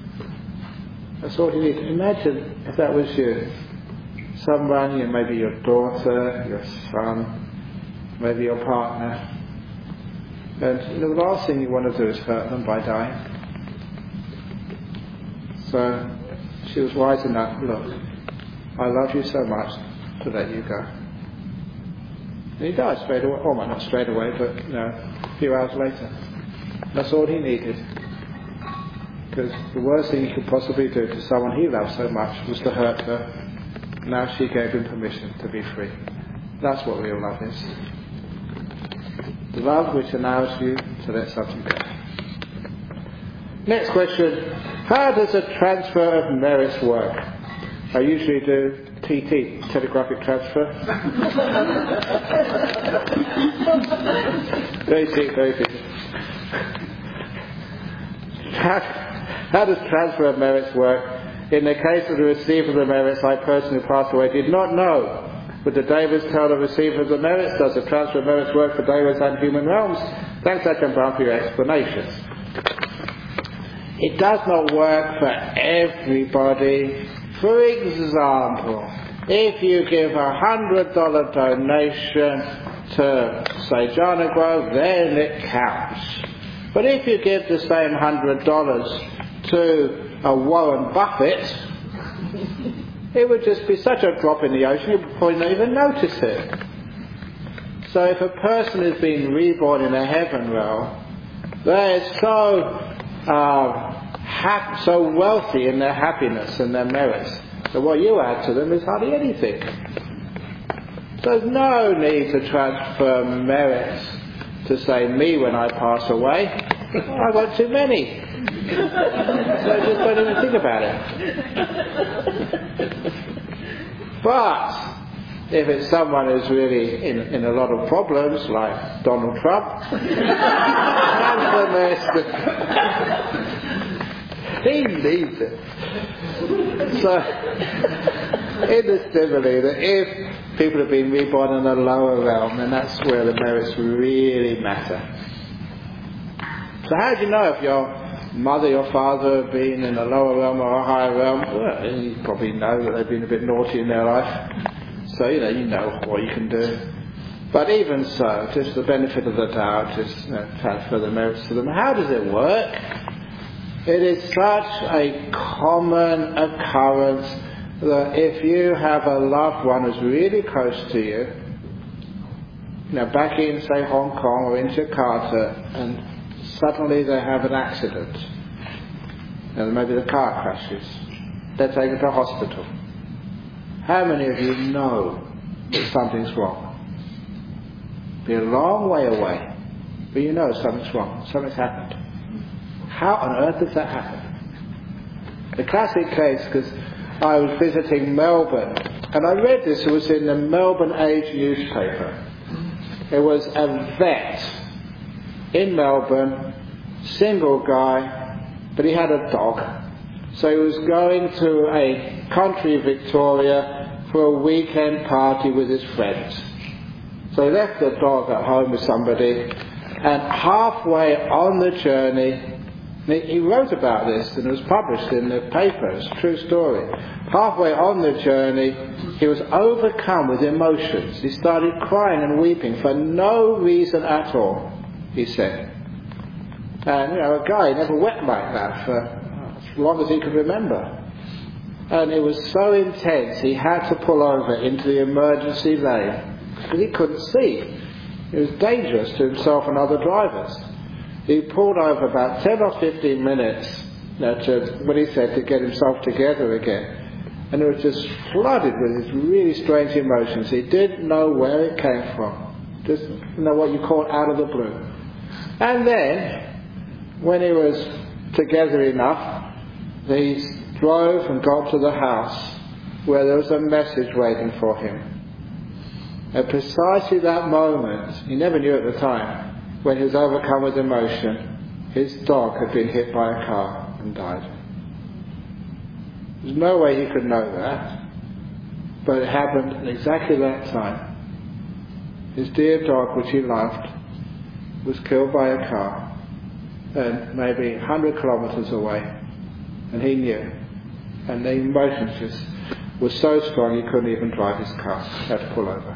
That's all you need. Imagine if that was you. Someone, maybe your daughter, your son, maybe your partner. And the last thing you want to do is hurt them by dying. So she was wise enough. Look, I love you so much to let you go. And he died straight away. Oh, not straight away, but a few hours later. That's all he needed. Because the worst thing he could possibly do to someone he loved so much was to hurt her. Now she gave him permission to be free. That's what real love is. The love which allows you to let something go. Next question. How does a transfer of merits work? I usually do TT, telegraphic transfer. Very deep, very deep. How does transfer of merits work? In the case of the receiver of the merits, I personally passed away, did not know. Would the Davids tell the receiver of the merits? Does the transfer of merits work for Davids and human realms? Thanks, Ajahn Brahm, for your explanations. It does not work for everybody. For example, if you give $100 donation to, say, Jhana Grove, then it counts. But if you give the same $100 to a Warren Buffett, it would just be such a drop in the ocean, you would probably not even notice it. So if a person is being reborn in a heaven realm, they're so wealthy in their happiness and their merits, that what you add to them is hardly anything. So there's no need to transfer merits to say me when I pass away. I've got too many. So just don't even think about it. But if it's someone who's really in a lot of problems, like Donald Trump, he needs it. So, in the simile, that if people have been reborn in a lower realm, then that's where the merits really matter. So how do you know if you're mother or father have been in a lower realm or a higher realm, well, you probably know that they've been a bit naughty in their life. So, you know what you can do. But even so, just the benefit of the doubt, just transfer the merits to them. How does it work? It is such a common occurrence that if you have a loved one who's really close to you, back in, say, Hong Kong or in Jakarta, and suddenly they have an accident, and maybe the car crashes, they're taken to hospital. How many of you know that something's wrong? Be a long way away, but you know something's wrong, something's happened. How on earth does that happen? The classic case, because I was visiting Melbourne, and I read this, it was in the Melbourne Age newspaper. It was a vet in Melbourne, single guy, but he had a dog. So he was going to a country Victoria for a weekend party with his friends. So he left the dog at home with somebody, and halfway on the journey, he wrote about this and it was published in the paper, it's a true story. Halfway on the journey, he was overcome with emotions. He started crying and weeping for no reason at all, he said. And, a guy never wept like that for as long as he could remember. And it was so intense, he had to pull over into the emergency lane because he couldn't see. It was dangerous to himself and other drivers. He pulled over about 10 or 15 minutes, when he said, to get himself together again. And it was just flooded with these really strange emotions. He didn't know where it came from. Just, what you call out of the blue. And then, when he was together enough, he drove and got to the house where there was a message waiting for him. At precisely that moment, he never knew at the time, when he was overcome with emotion, his dog had been hit by a car and died. There's no way he could know that, but it happened at exactly that time. His dear dog, which he loved, was killed by a car, and maybe 100 kilometres away, and he knew. And the emotions just were so strong he couldn't even drive his car. He had to pull over.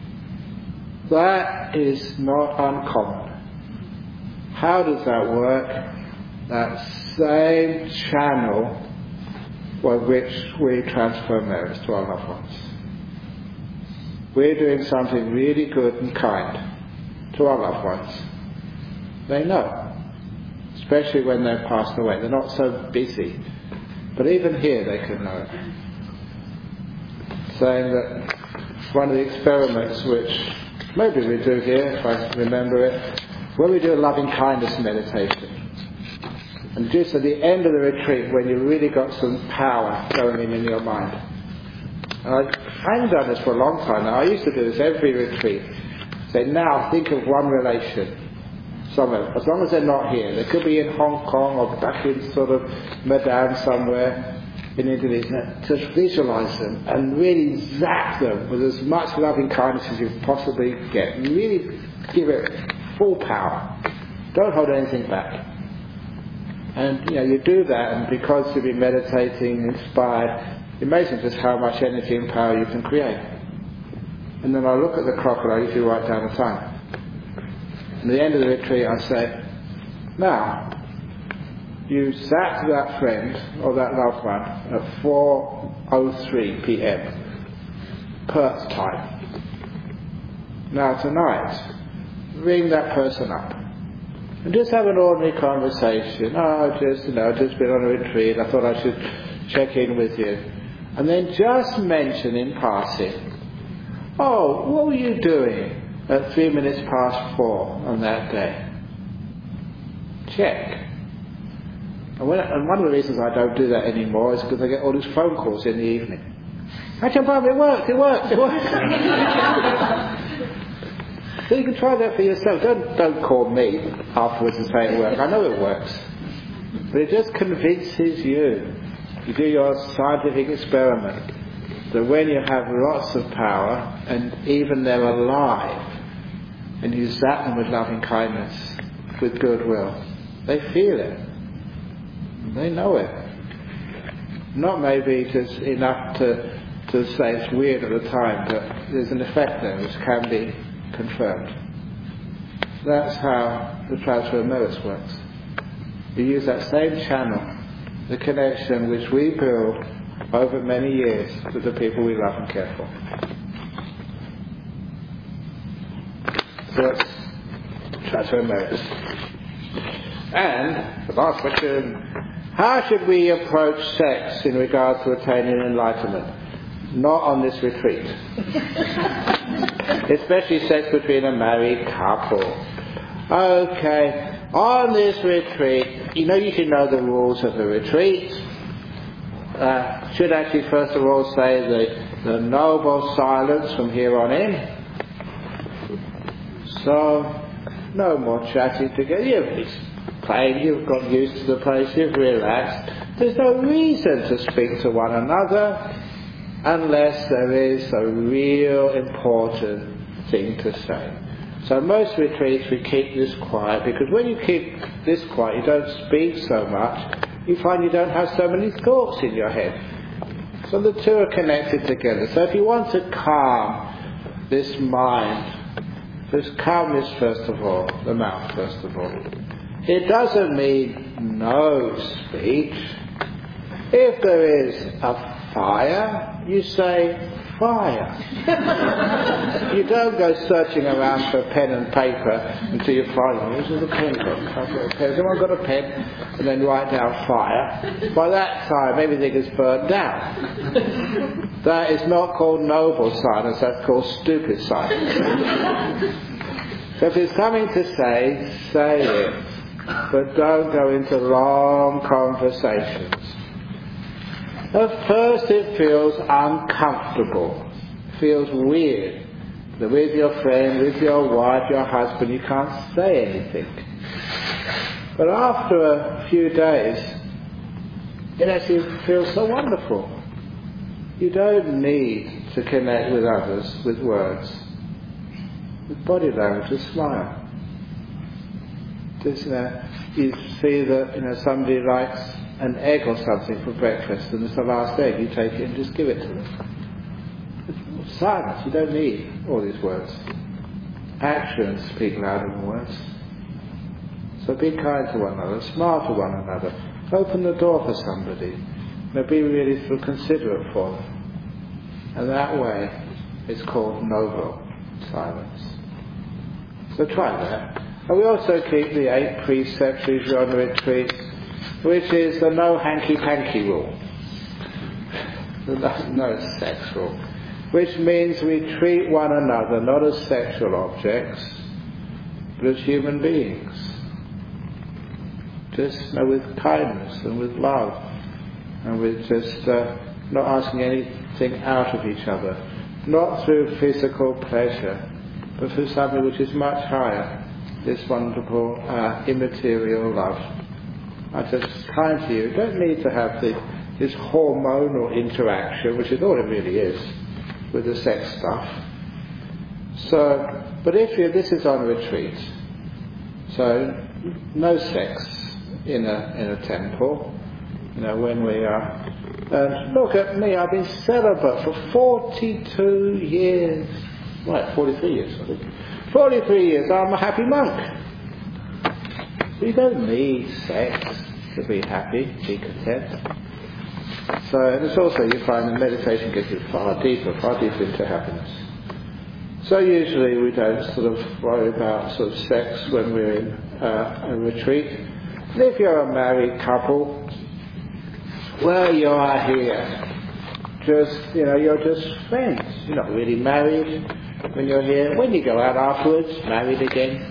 That is not uncommon. How does that work? That same channel by which we transfer merits to our loved ones. We're doing something really good and kind to our loved ones. They know, especially when they've passed away. They're not so busy, but even here they can know it. Saying that one of the experiments which maybe we do here, if I remember it, when we do a loving kindness meditation, and just at the end of the retreat, when you've really got some power going in your mind. And I haven't done this for a long time now. I used to do this every retreat. Say, now think of one relation, somewhere, as long as they're not here. They could be in Hong Kong or back in sort of Medan somewhere in Indonesia. Just visualize them and really zap them with as much loving kindness as you possibly get. Really give it full power. Don't hold anything back. And you do that, and because you've been meditating, inspired, it's amazing just how much energy and power you can create. And then I look at the clock and I usually write down the time. And at the end of the retreat I say, now, you zapped that friend or that loved one at 4:03 p.m. Perth time. Now tonight, ring that person up. And just have an ordinary conversation. I've just been on a retreat. I thought I should check in with you. And then just mention in passing, oh, what were you doing at 4 on that day? Check. And one of the reasons I don't do that anymore is because I get all these phone calls in the evening. Actually, it worked. So you can try that for yourself. Don't call me afterwards and say it works. I know it works. But it just convinces you. You do your scientific experiment that when you have lots of power and even they're alive and you zap them with loving kindness, with goodwill, they feel it. They know it. Not maybe just enough to say it's weird at the time, but there's an effect there which can be confirmed. That's how the transfer of merits works. We use that same channel, the connection which we build over many years with the people we love and care for. So that's transfer of merits. And the last question, how should we approach sex in regard to attaining enlightenment? Not on this retreat. Especially sex between a married couple. Okay, on this retreat, you should know the rules of the retreat. Should actually first of all say the noble silence from here on in. So, no more chatting together. You've played, you've got used to the place, you've relaxed. There's no reason to speak to one another unless there is a real important thing to say. So most retreats we keep this quiet, because when you keep this quiet, you don't speak so much, you find you don't have so many thoughts in your head. So the two are connected together. So if you want to calm this mind, just calm this first of all, the mouth first of all. It doesn't mean no speech. If there is a fire, you say fire. You don't go searching around for a pen and paper until you find, where's the pen? I've got a pen. Has anyone got a pen? And then write down fire. By that time, everything is burnt down. That is not called noble silence, that's called stupid silence. So if there's something to say it. But don't go into long conversations. At first it feels uncomfortable, feels weird. That with your friend, with your wife, your husband, you can't say anything. But after a few days, it actually feels so wonderful. You don't need to connect with others with words. With body language, a smile. Just, you see that somebody likes an egg or something for breakfast, and it's the last egg, you take it and just give it to them. Silence, you don't need all these words. Actions speak louder than words. So be kind to one another, smile to one another, open the door for somebody, be really sort of considerate for them. And that way it's called noble silence. So try that. And we also keep the 8 precepts usually on the retreat, which is the no hanky-panky rule. The no sex rule. Which means we treat one another not as sexual objects, but as human beings. Just with kindness and with love, and with just not asking anything out of each other. Not through physical pleasure, but through something which is much higher. This wonderful immaterial love. I said, it's kind to you. You don't need to have this hormonal interaction, which is all it really is, with the sex stuff. So, but this is on retreat, so no sex in a temple, when we are. And look at me, I've been celibate for 42 years. Right, 43 years, I think. 43 years, I'm a happy monk. So you don't need sex to be happy, be content. So, and it's also, you find that meditation gets you far deeper into happiness. So usually we don't sort of worry about sort of sex when we're in a retreat. And if you're a married couple, well, you are here. Just, you're just friends. You're not really married when you're here. When you go out afterwards, married again.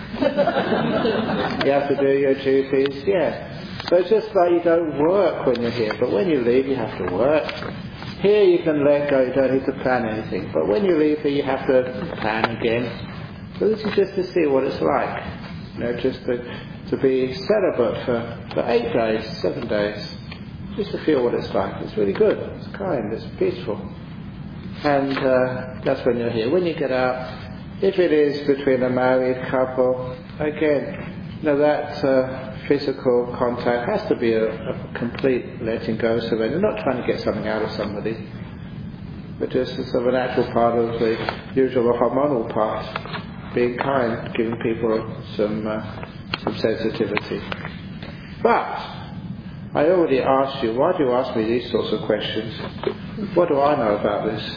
You have to do your duties, So it's just like you don't work when you're here, but when you leave you have to work. Here you can let go, you don't need to plan anything, but when you leave here you have to plan again. So this is just to see what it's like, just to be celibate for 8 days, 7 days, just to feel what it's like. It's really good, it's kind, it's peaceful. And that's when you're here. When you get out, if it is between a married couple, again, that physical contact has to be a complete letting go, surrender, not trying to get something out of somebody, but just as of an actual part of the usual hormonal part, being kind, giving people some sensitivity. But I already asked you, why do you ask me these sorts of questions? What do I know about this?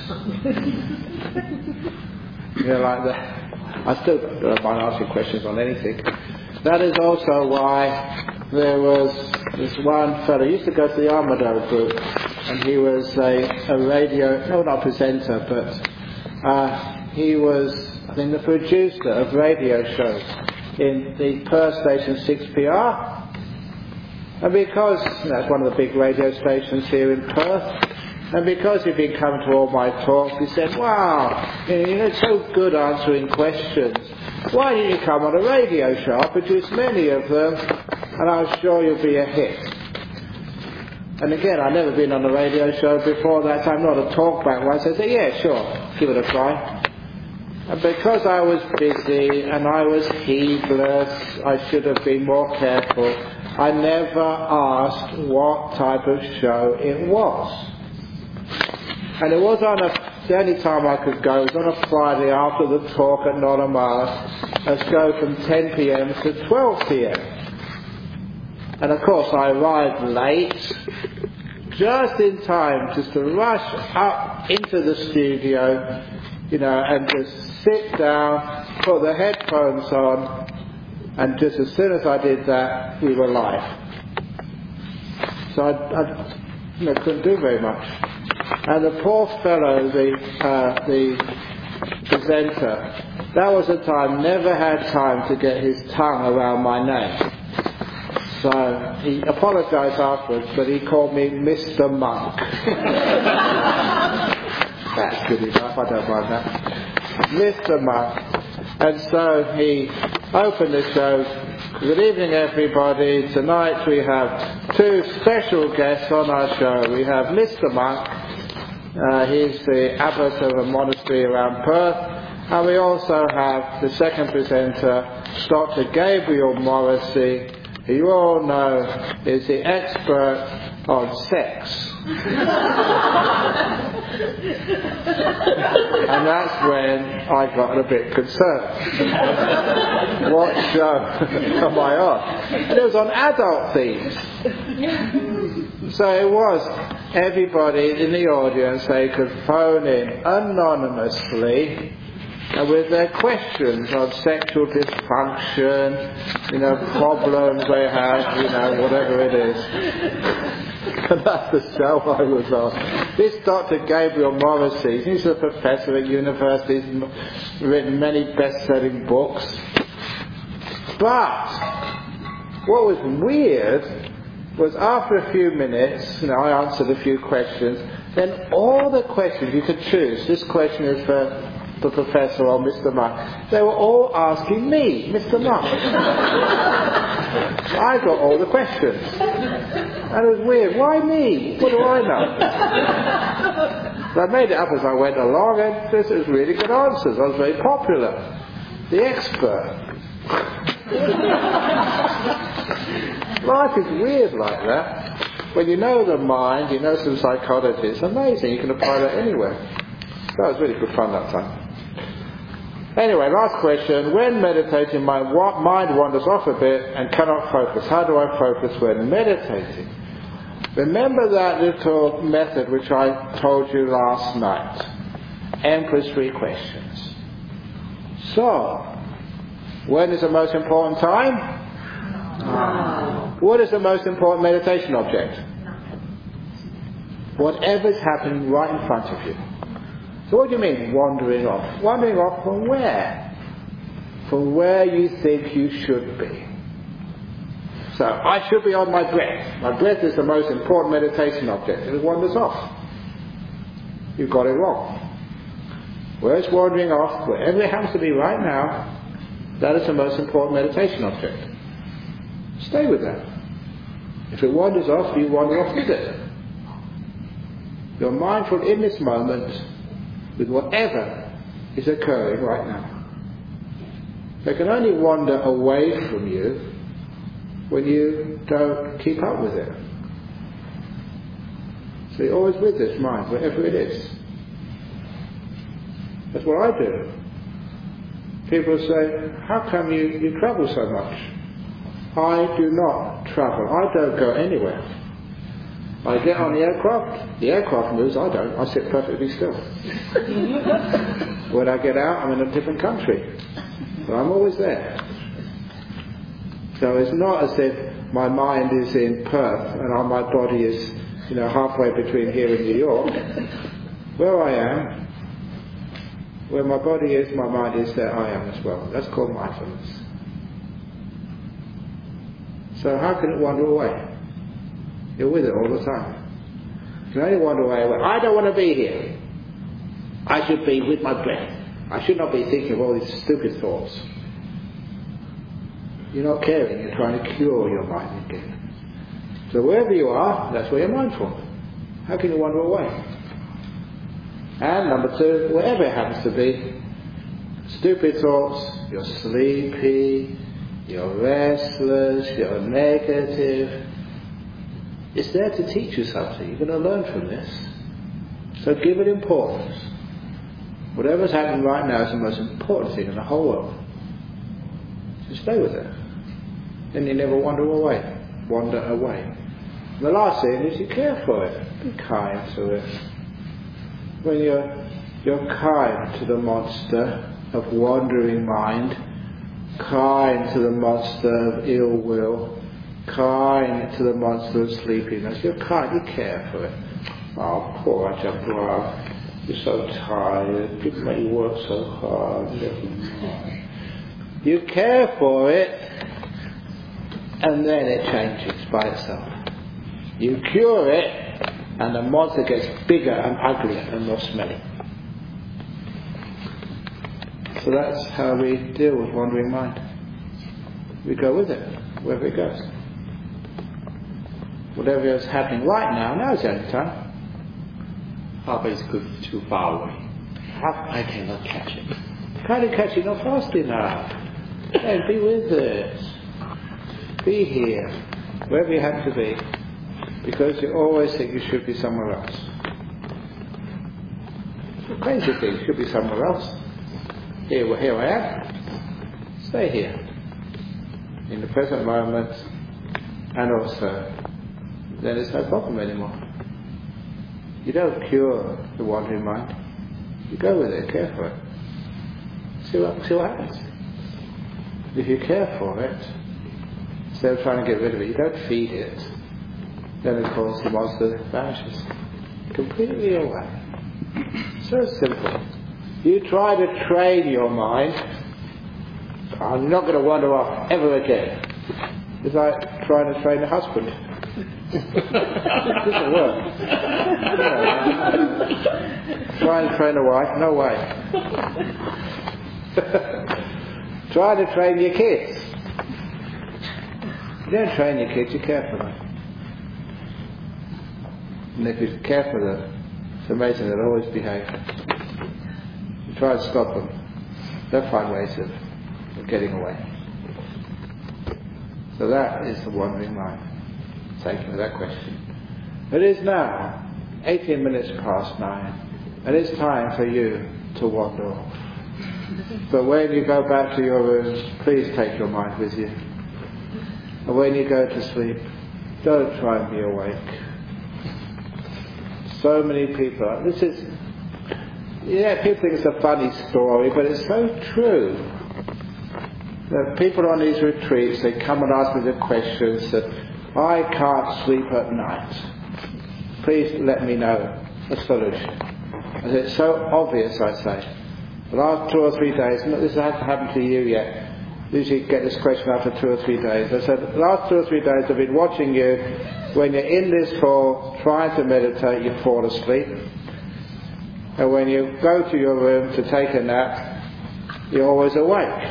Like that. I still don't mind asking questions on anything. That is also why there was this one fellow, he used to go to the Armadale group, and he was a radio, no, not presenter, but he was, I think, the producer of radio shows in the Perth station 6PR. And because that's one of the big radio stations here in Perth, and because he'd been coming to all my talks, he said, wow, you're so good answering questions. Why didn't you come on a radio show? I produced many of them, and I'm sure you'll be a hit. And again, I'd never been on a radio show before that time, not a talkback one, so I said, yeah, sure, give it a try. And because I was busy and I was heedless, I should have been more careful. I never asked what type of show it was. And it was the only time I could go was on a Friday after the talk at Nonamara, a show from 10 p.m. to 12 p.m. And of course I arrived late, just in time just to rush up into the studio, and just sit down, put the headphones on, and just as soon as I did that, we were live. So I couldn't do very much. And the poor fellow, the presenter, that was the time, never had time to get his tongue around my name. So he apologised afterwards, but he called me Mr. Monk. That's good enough, I don't mind that. Mr. Monk. And so he opened the show. Good evening, everybody. Tonight we have two special guests on our show. We have Mr. Monk. He's the abbot of a monastery around Perth. And we also have the second presenter, Dr. Gabriel Morrissey, who you all know is the expert on sex. And that's when I got a bit concerned. What show am I on? And it was on adult themes. So it was everybody in the audience, they could phone in anonymously with their questions on sexual dysfunction, problems they have, whatever it is. And that's the show I was on. This Dr. Gabriel Morrissey, he's a professor at university, he's written many best-selling books. But what was weird was after a few minutes, I answered a few questions, then all the questions you could choose, this question is for the professor or Mr. Monk, they were all asking me, Mr. Monk. I got all the questions. And it was weird. Why me? What do I know? So I made it up as I went along, and this was really good answers. I was very popular. The expert. Life is weird like that. When you know the mind, you know some psychology, it's amazing. You can apply that anywhere. That was really good fun that time. Anyway, last question. When meditating, my mind wanders off a bit and cannot focus. How do I focus when meditating? Remember that little method which I told you last night. Emperor's 3 questions. So, when is the most important time? What is the most important meditation object? Whatever's happening right in front of you. So what do you mean, wandering off? Wandering off from where? From where you think you should be. So, I should be on my breath. My breath is the most important meditation object. And it wanders off. You've got it wrong. Where it's wandering off, wherever it happens to be right now, that is the most important meditation object. Stay with that. If it wanders off, you wander off with it. You're mindful in this moment with whatever is occurring right now. They can only wander away from you when you don't keep up with it. So you're always with this mind, wherever it is. That's what I do. People say, how come you travel so much? I do not travel. I don't go anywhere. I get on the aircraft. The aircraft moves, I don't. I sit perfectly still. When I get out, I'm in a different country. But I'm always there. So it's not as if my mind is in Perth and my body is, halfway between here and New York. Where I am, where my body is, my mind is, there I am as well. That's called mindfulness. So how can it wander away? You're with it all the time. You can only wander away. I don't want to be here. I should be with my breath. I should not be thinking of all these stupid thoughts. You're not caring. You're trying to cure your mind again. So wherever you are, that's where you're mindful. How can you wander away? And number two, whatever it happens to be, stupid thoughts, you're sleepy, you're restless, you're negative. It's there to teach you something. You're going to learn from this. So give it importance. Whatever's happening right now is the most important thing in the whole world. So stay with it. Then you never wander away. And the last thing is you care for it. Be kind to it. When you're kind to the monster of wandering mind, kind to the monster of ill will, kind to the monster of sleepiness, you're kind, you care for it. Oh, poor Ajahn, you're so tired, people make you work so hard. You care for it, and then it changes by itself. You cure it, and the monster gets bigger and uglier and more smelly. So that's how we deal with wandering mind. We go with it, wherever it goes. Whatever is happening right now is the only time.
How about it's too far away?
I cannot catch it. Can't catch it, not fast enough. No, be with it. Be here, wherever you happen to be. Because you always think you should be somewhere else. The crazy thing, you should be somewhere else. Here I am. Stay here. In the present moment, and also, then it's no problem anymore. You don't cure the wandering mind. You go with it, care for it. See what happens. If you care for it, instead of trying to get rid of it, you don't feed it, then of course the monster vanishes completely away. So simple. You try to train your mind, I'm not going to wander off ever again. It's like trying to train a husband. It doesn't work. Trying to train a wife, no way. Try to train your kids. You don't train your kids, you care for them. And if you care for them, it's amazing, they'll always behave. You try to stop them, they'll find ways of getting away. So that is the wandering mind. Thank you for that question. It is now 18 minutes past 9, and it's time for you to wander off. But when you go back to your rooms, please take your mind with you. And when you go to sleep, don't try and be awake. So many people, people think it's a funny story, but it's so true. That people on these retreats, they come and ask me the questions that, I can't sleep at night. Please let me know a solution. And it's so obvious, I say. The last 2 or 3 days, this hasn't happened to you yet. Usually you get this question after 2 or 3 days. I said, the last 2 or 3 days I've been watching you. When you're in this hall trying to meditate, you fall asleep. And when you go to your room to take a nap, you're always awake.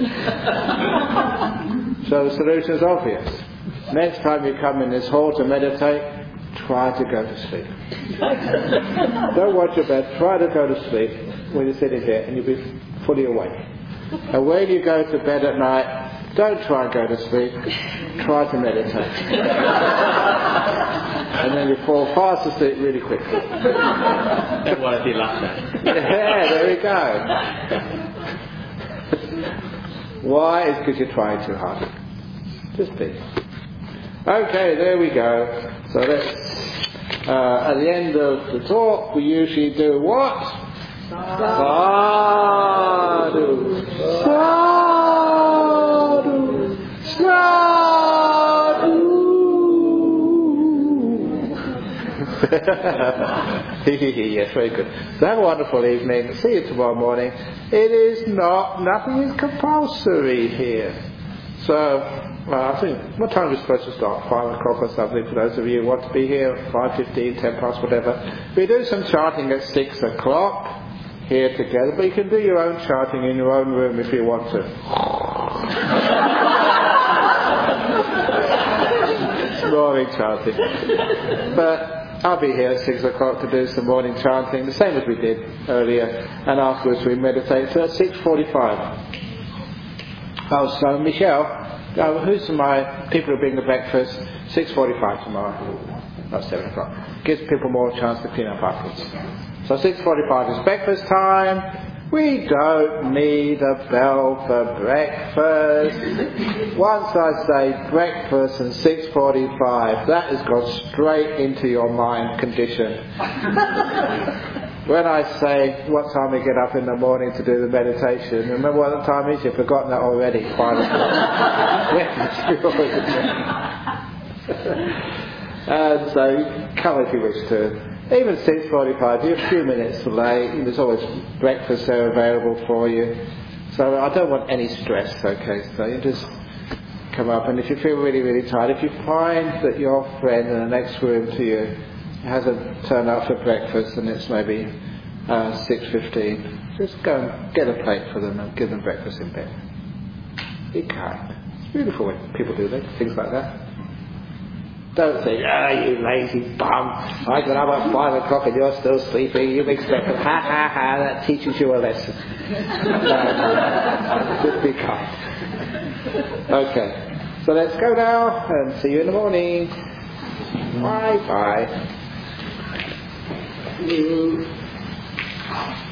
So the solution is obvious. Next time you come in this hall to meditate, try to go to sleep. Don't watch your bed, try to go to sleep when you're sitting here and you'll be fully awake. And when you go to bed at night, don't try and go to sleep, try to meditate. And then you fall fast asleep really quickly.
That's what I did last night.
Yeah, there we go. Why? It's because you're trying too hard. Just be. Okay, there we go. So let's, at the end of the talk, we usually do what? Sadhu. Sadhu. Sadhu. Yes, very good. So have a wonderful evening. See you tomorrow morning. Nothing is compulsory here. So, I think, what time are we supposed to start? 5 o'clock or something, for those of you who want to be here, 5:15, 10 past, whatever. We do some chanting at 6 o'clock here together, but you can do your own chanting in your own room if you want to. Snoring chanting. But I'll be here at 6 o'clock to do some morning chanting, the same as we did earlier, and afterwards we meditate. So at 6:45. Oh, so Michelle, who's my people who bring the breakfast? 6:45 tomorrow, not 7 o'clock. Gives people more chance to clean up afterwards. So 6:45 is breakfast time. We don't need a bell for breakfast. Once I say breakfast and 6:45, that has gone straight into your mind condition. When I say what time we get up in the morning to do the meditation, remember what the time is? You've forgotten that already. 5 o'clock. And so come if you wish to. Even 6:45, you're a few minutes late. There's always breakfast there available for you. So I don't want any stress, okay? So you just come up, and if you feel really, really tired, if you find that your friend in the next room to you hasn't turned up for breakfast and it's maybe 6:15, just go and get a plate for them and give them breakfast in bed. Be kind. It's beautiful when people do that, things like that. Don't say, you lazy bum, I got up at 5 o'clock and you're still sleeping, you expect it. Ha ha ha, that teaches you a lesson. Just be kind. Okay, so let's go now and see you in the morning. Bye bye.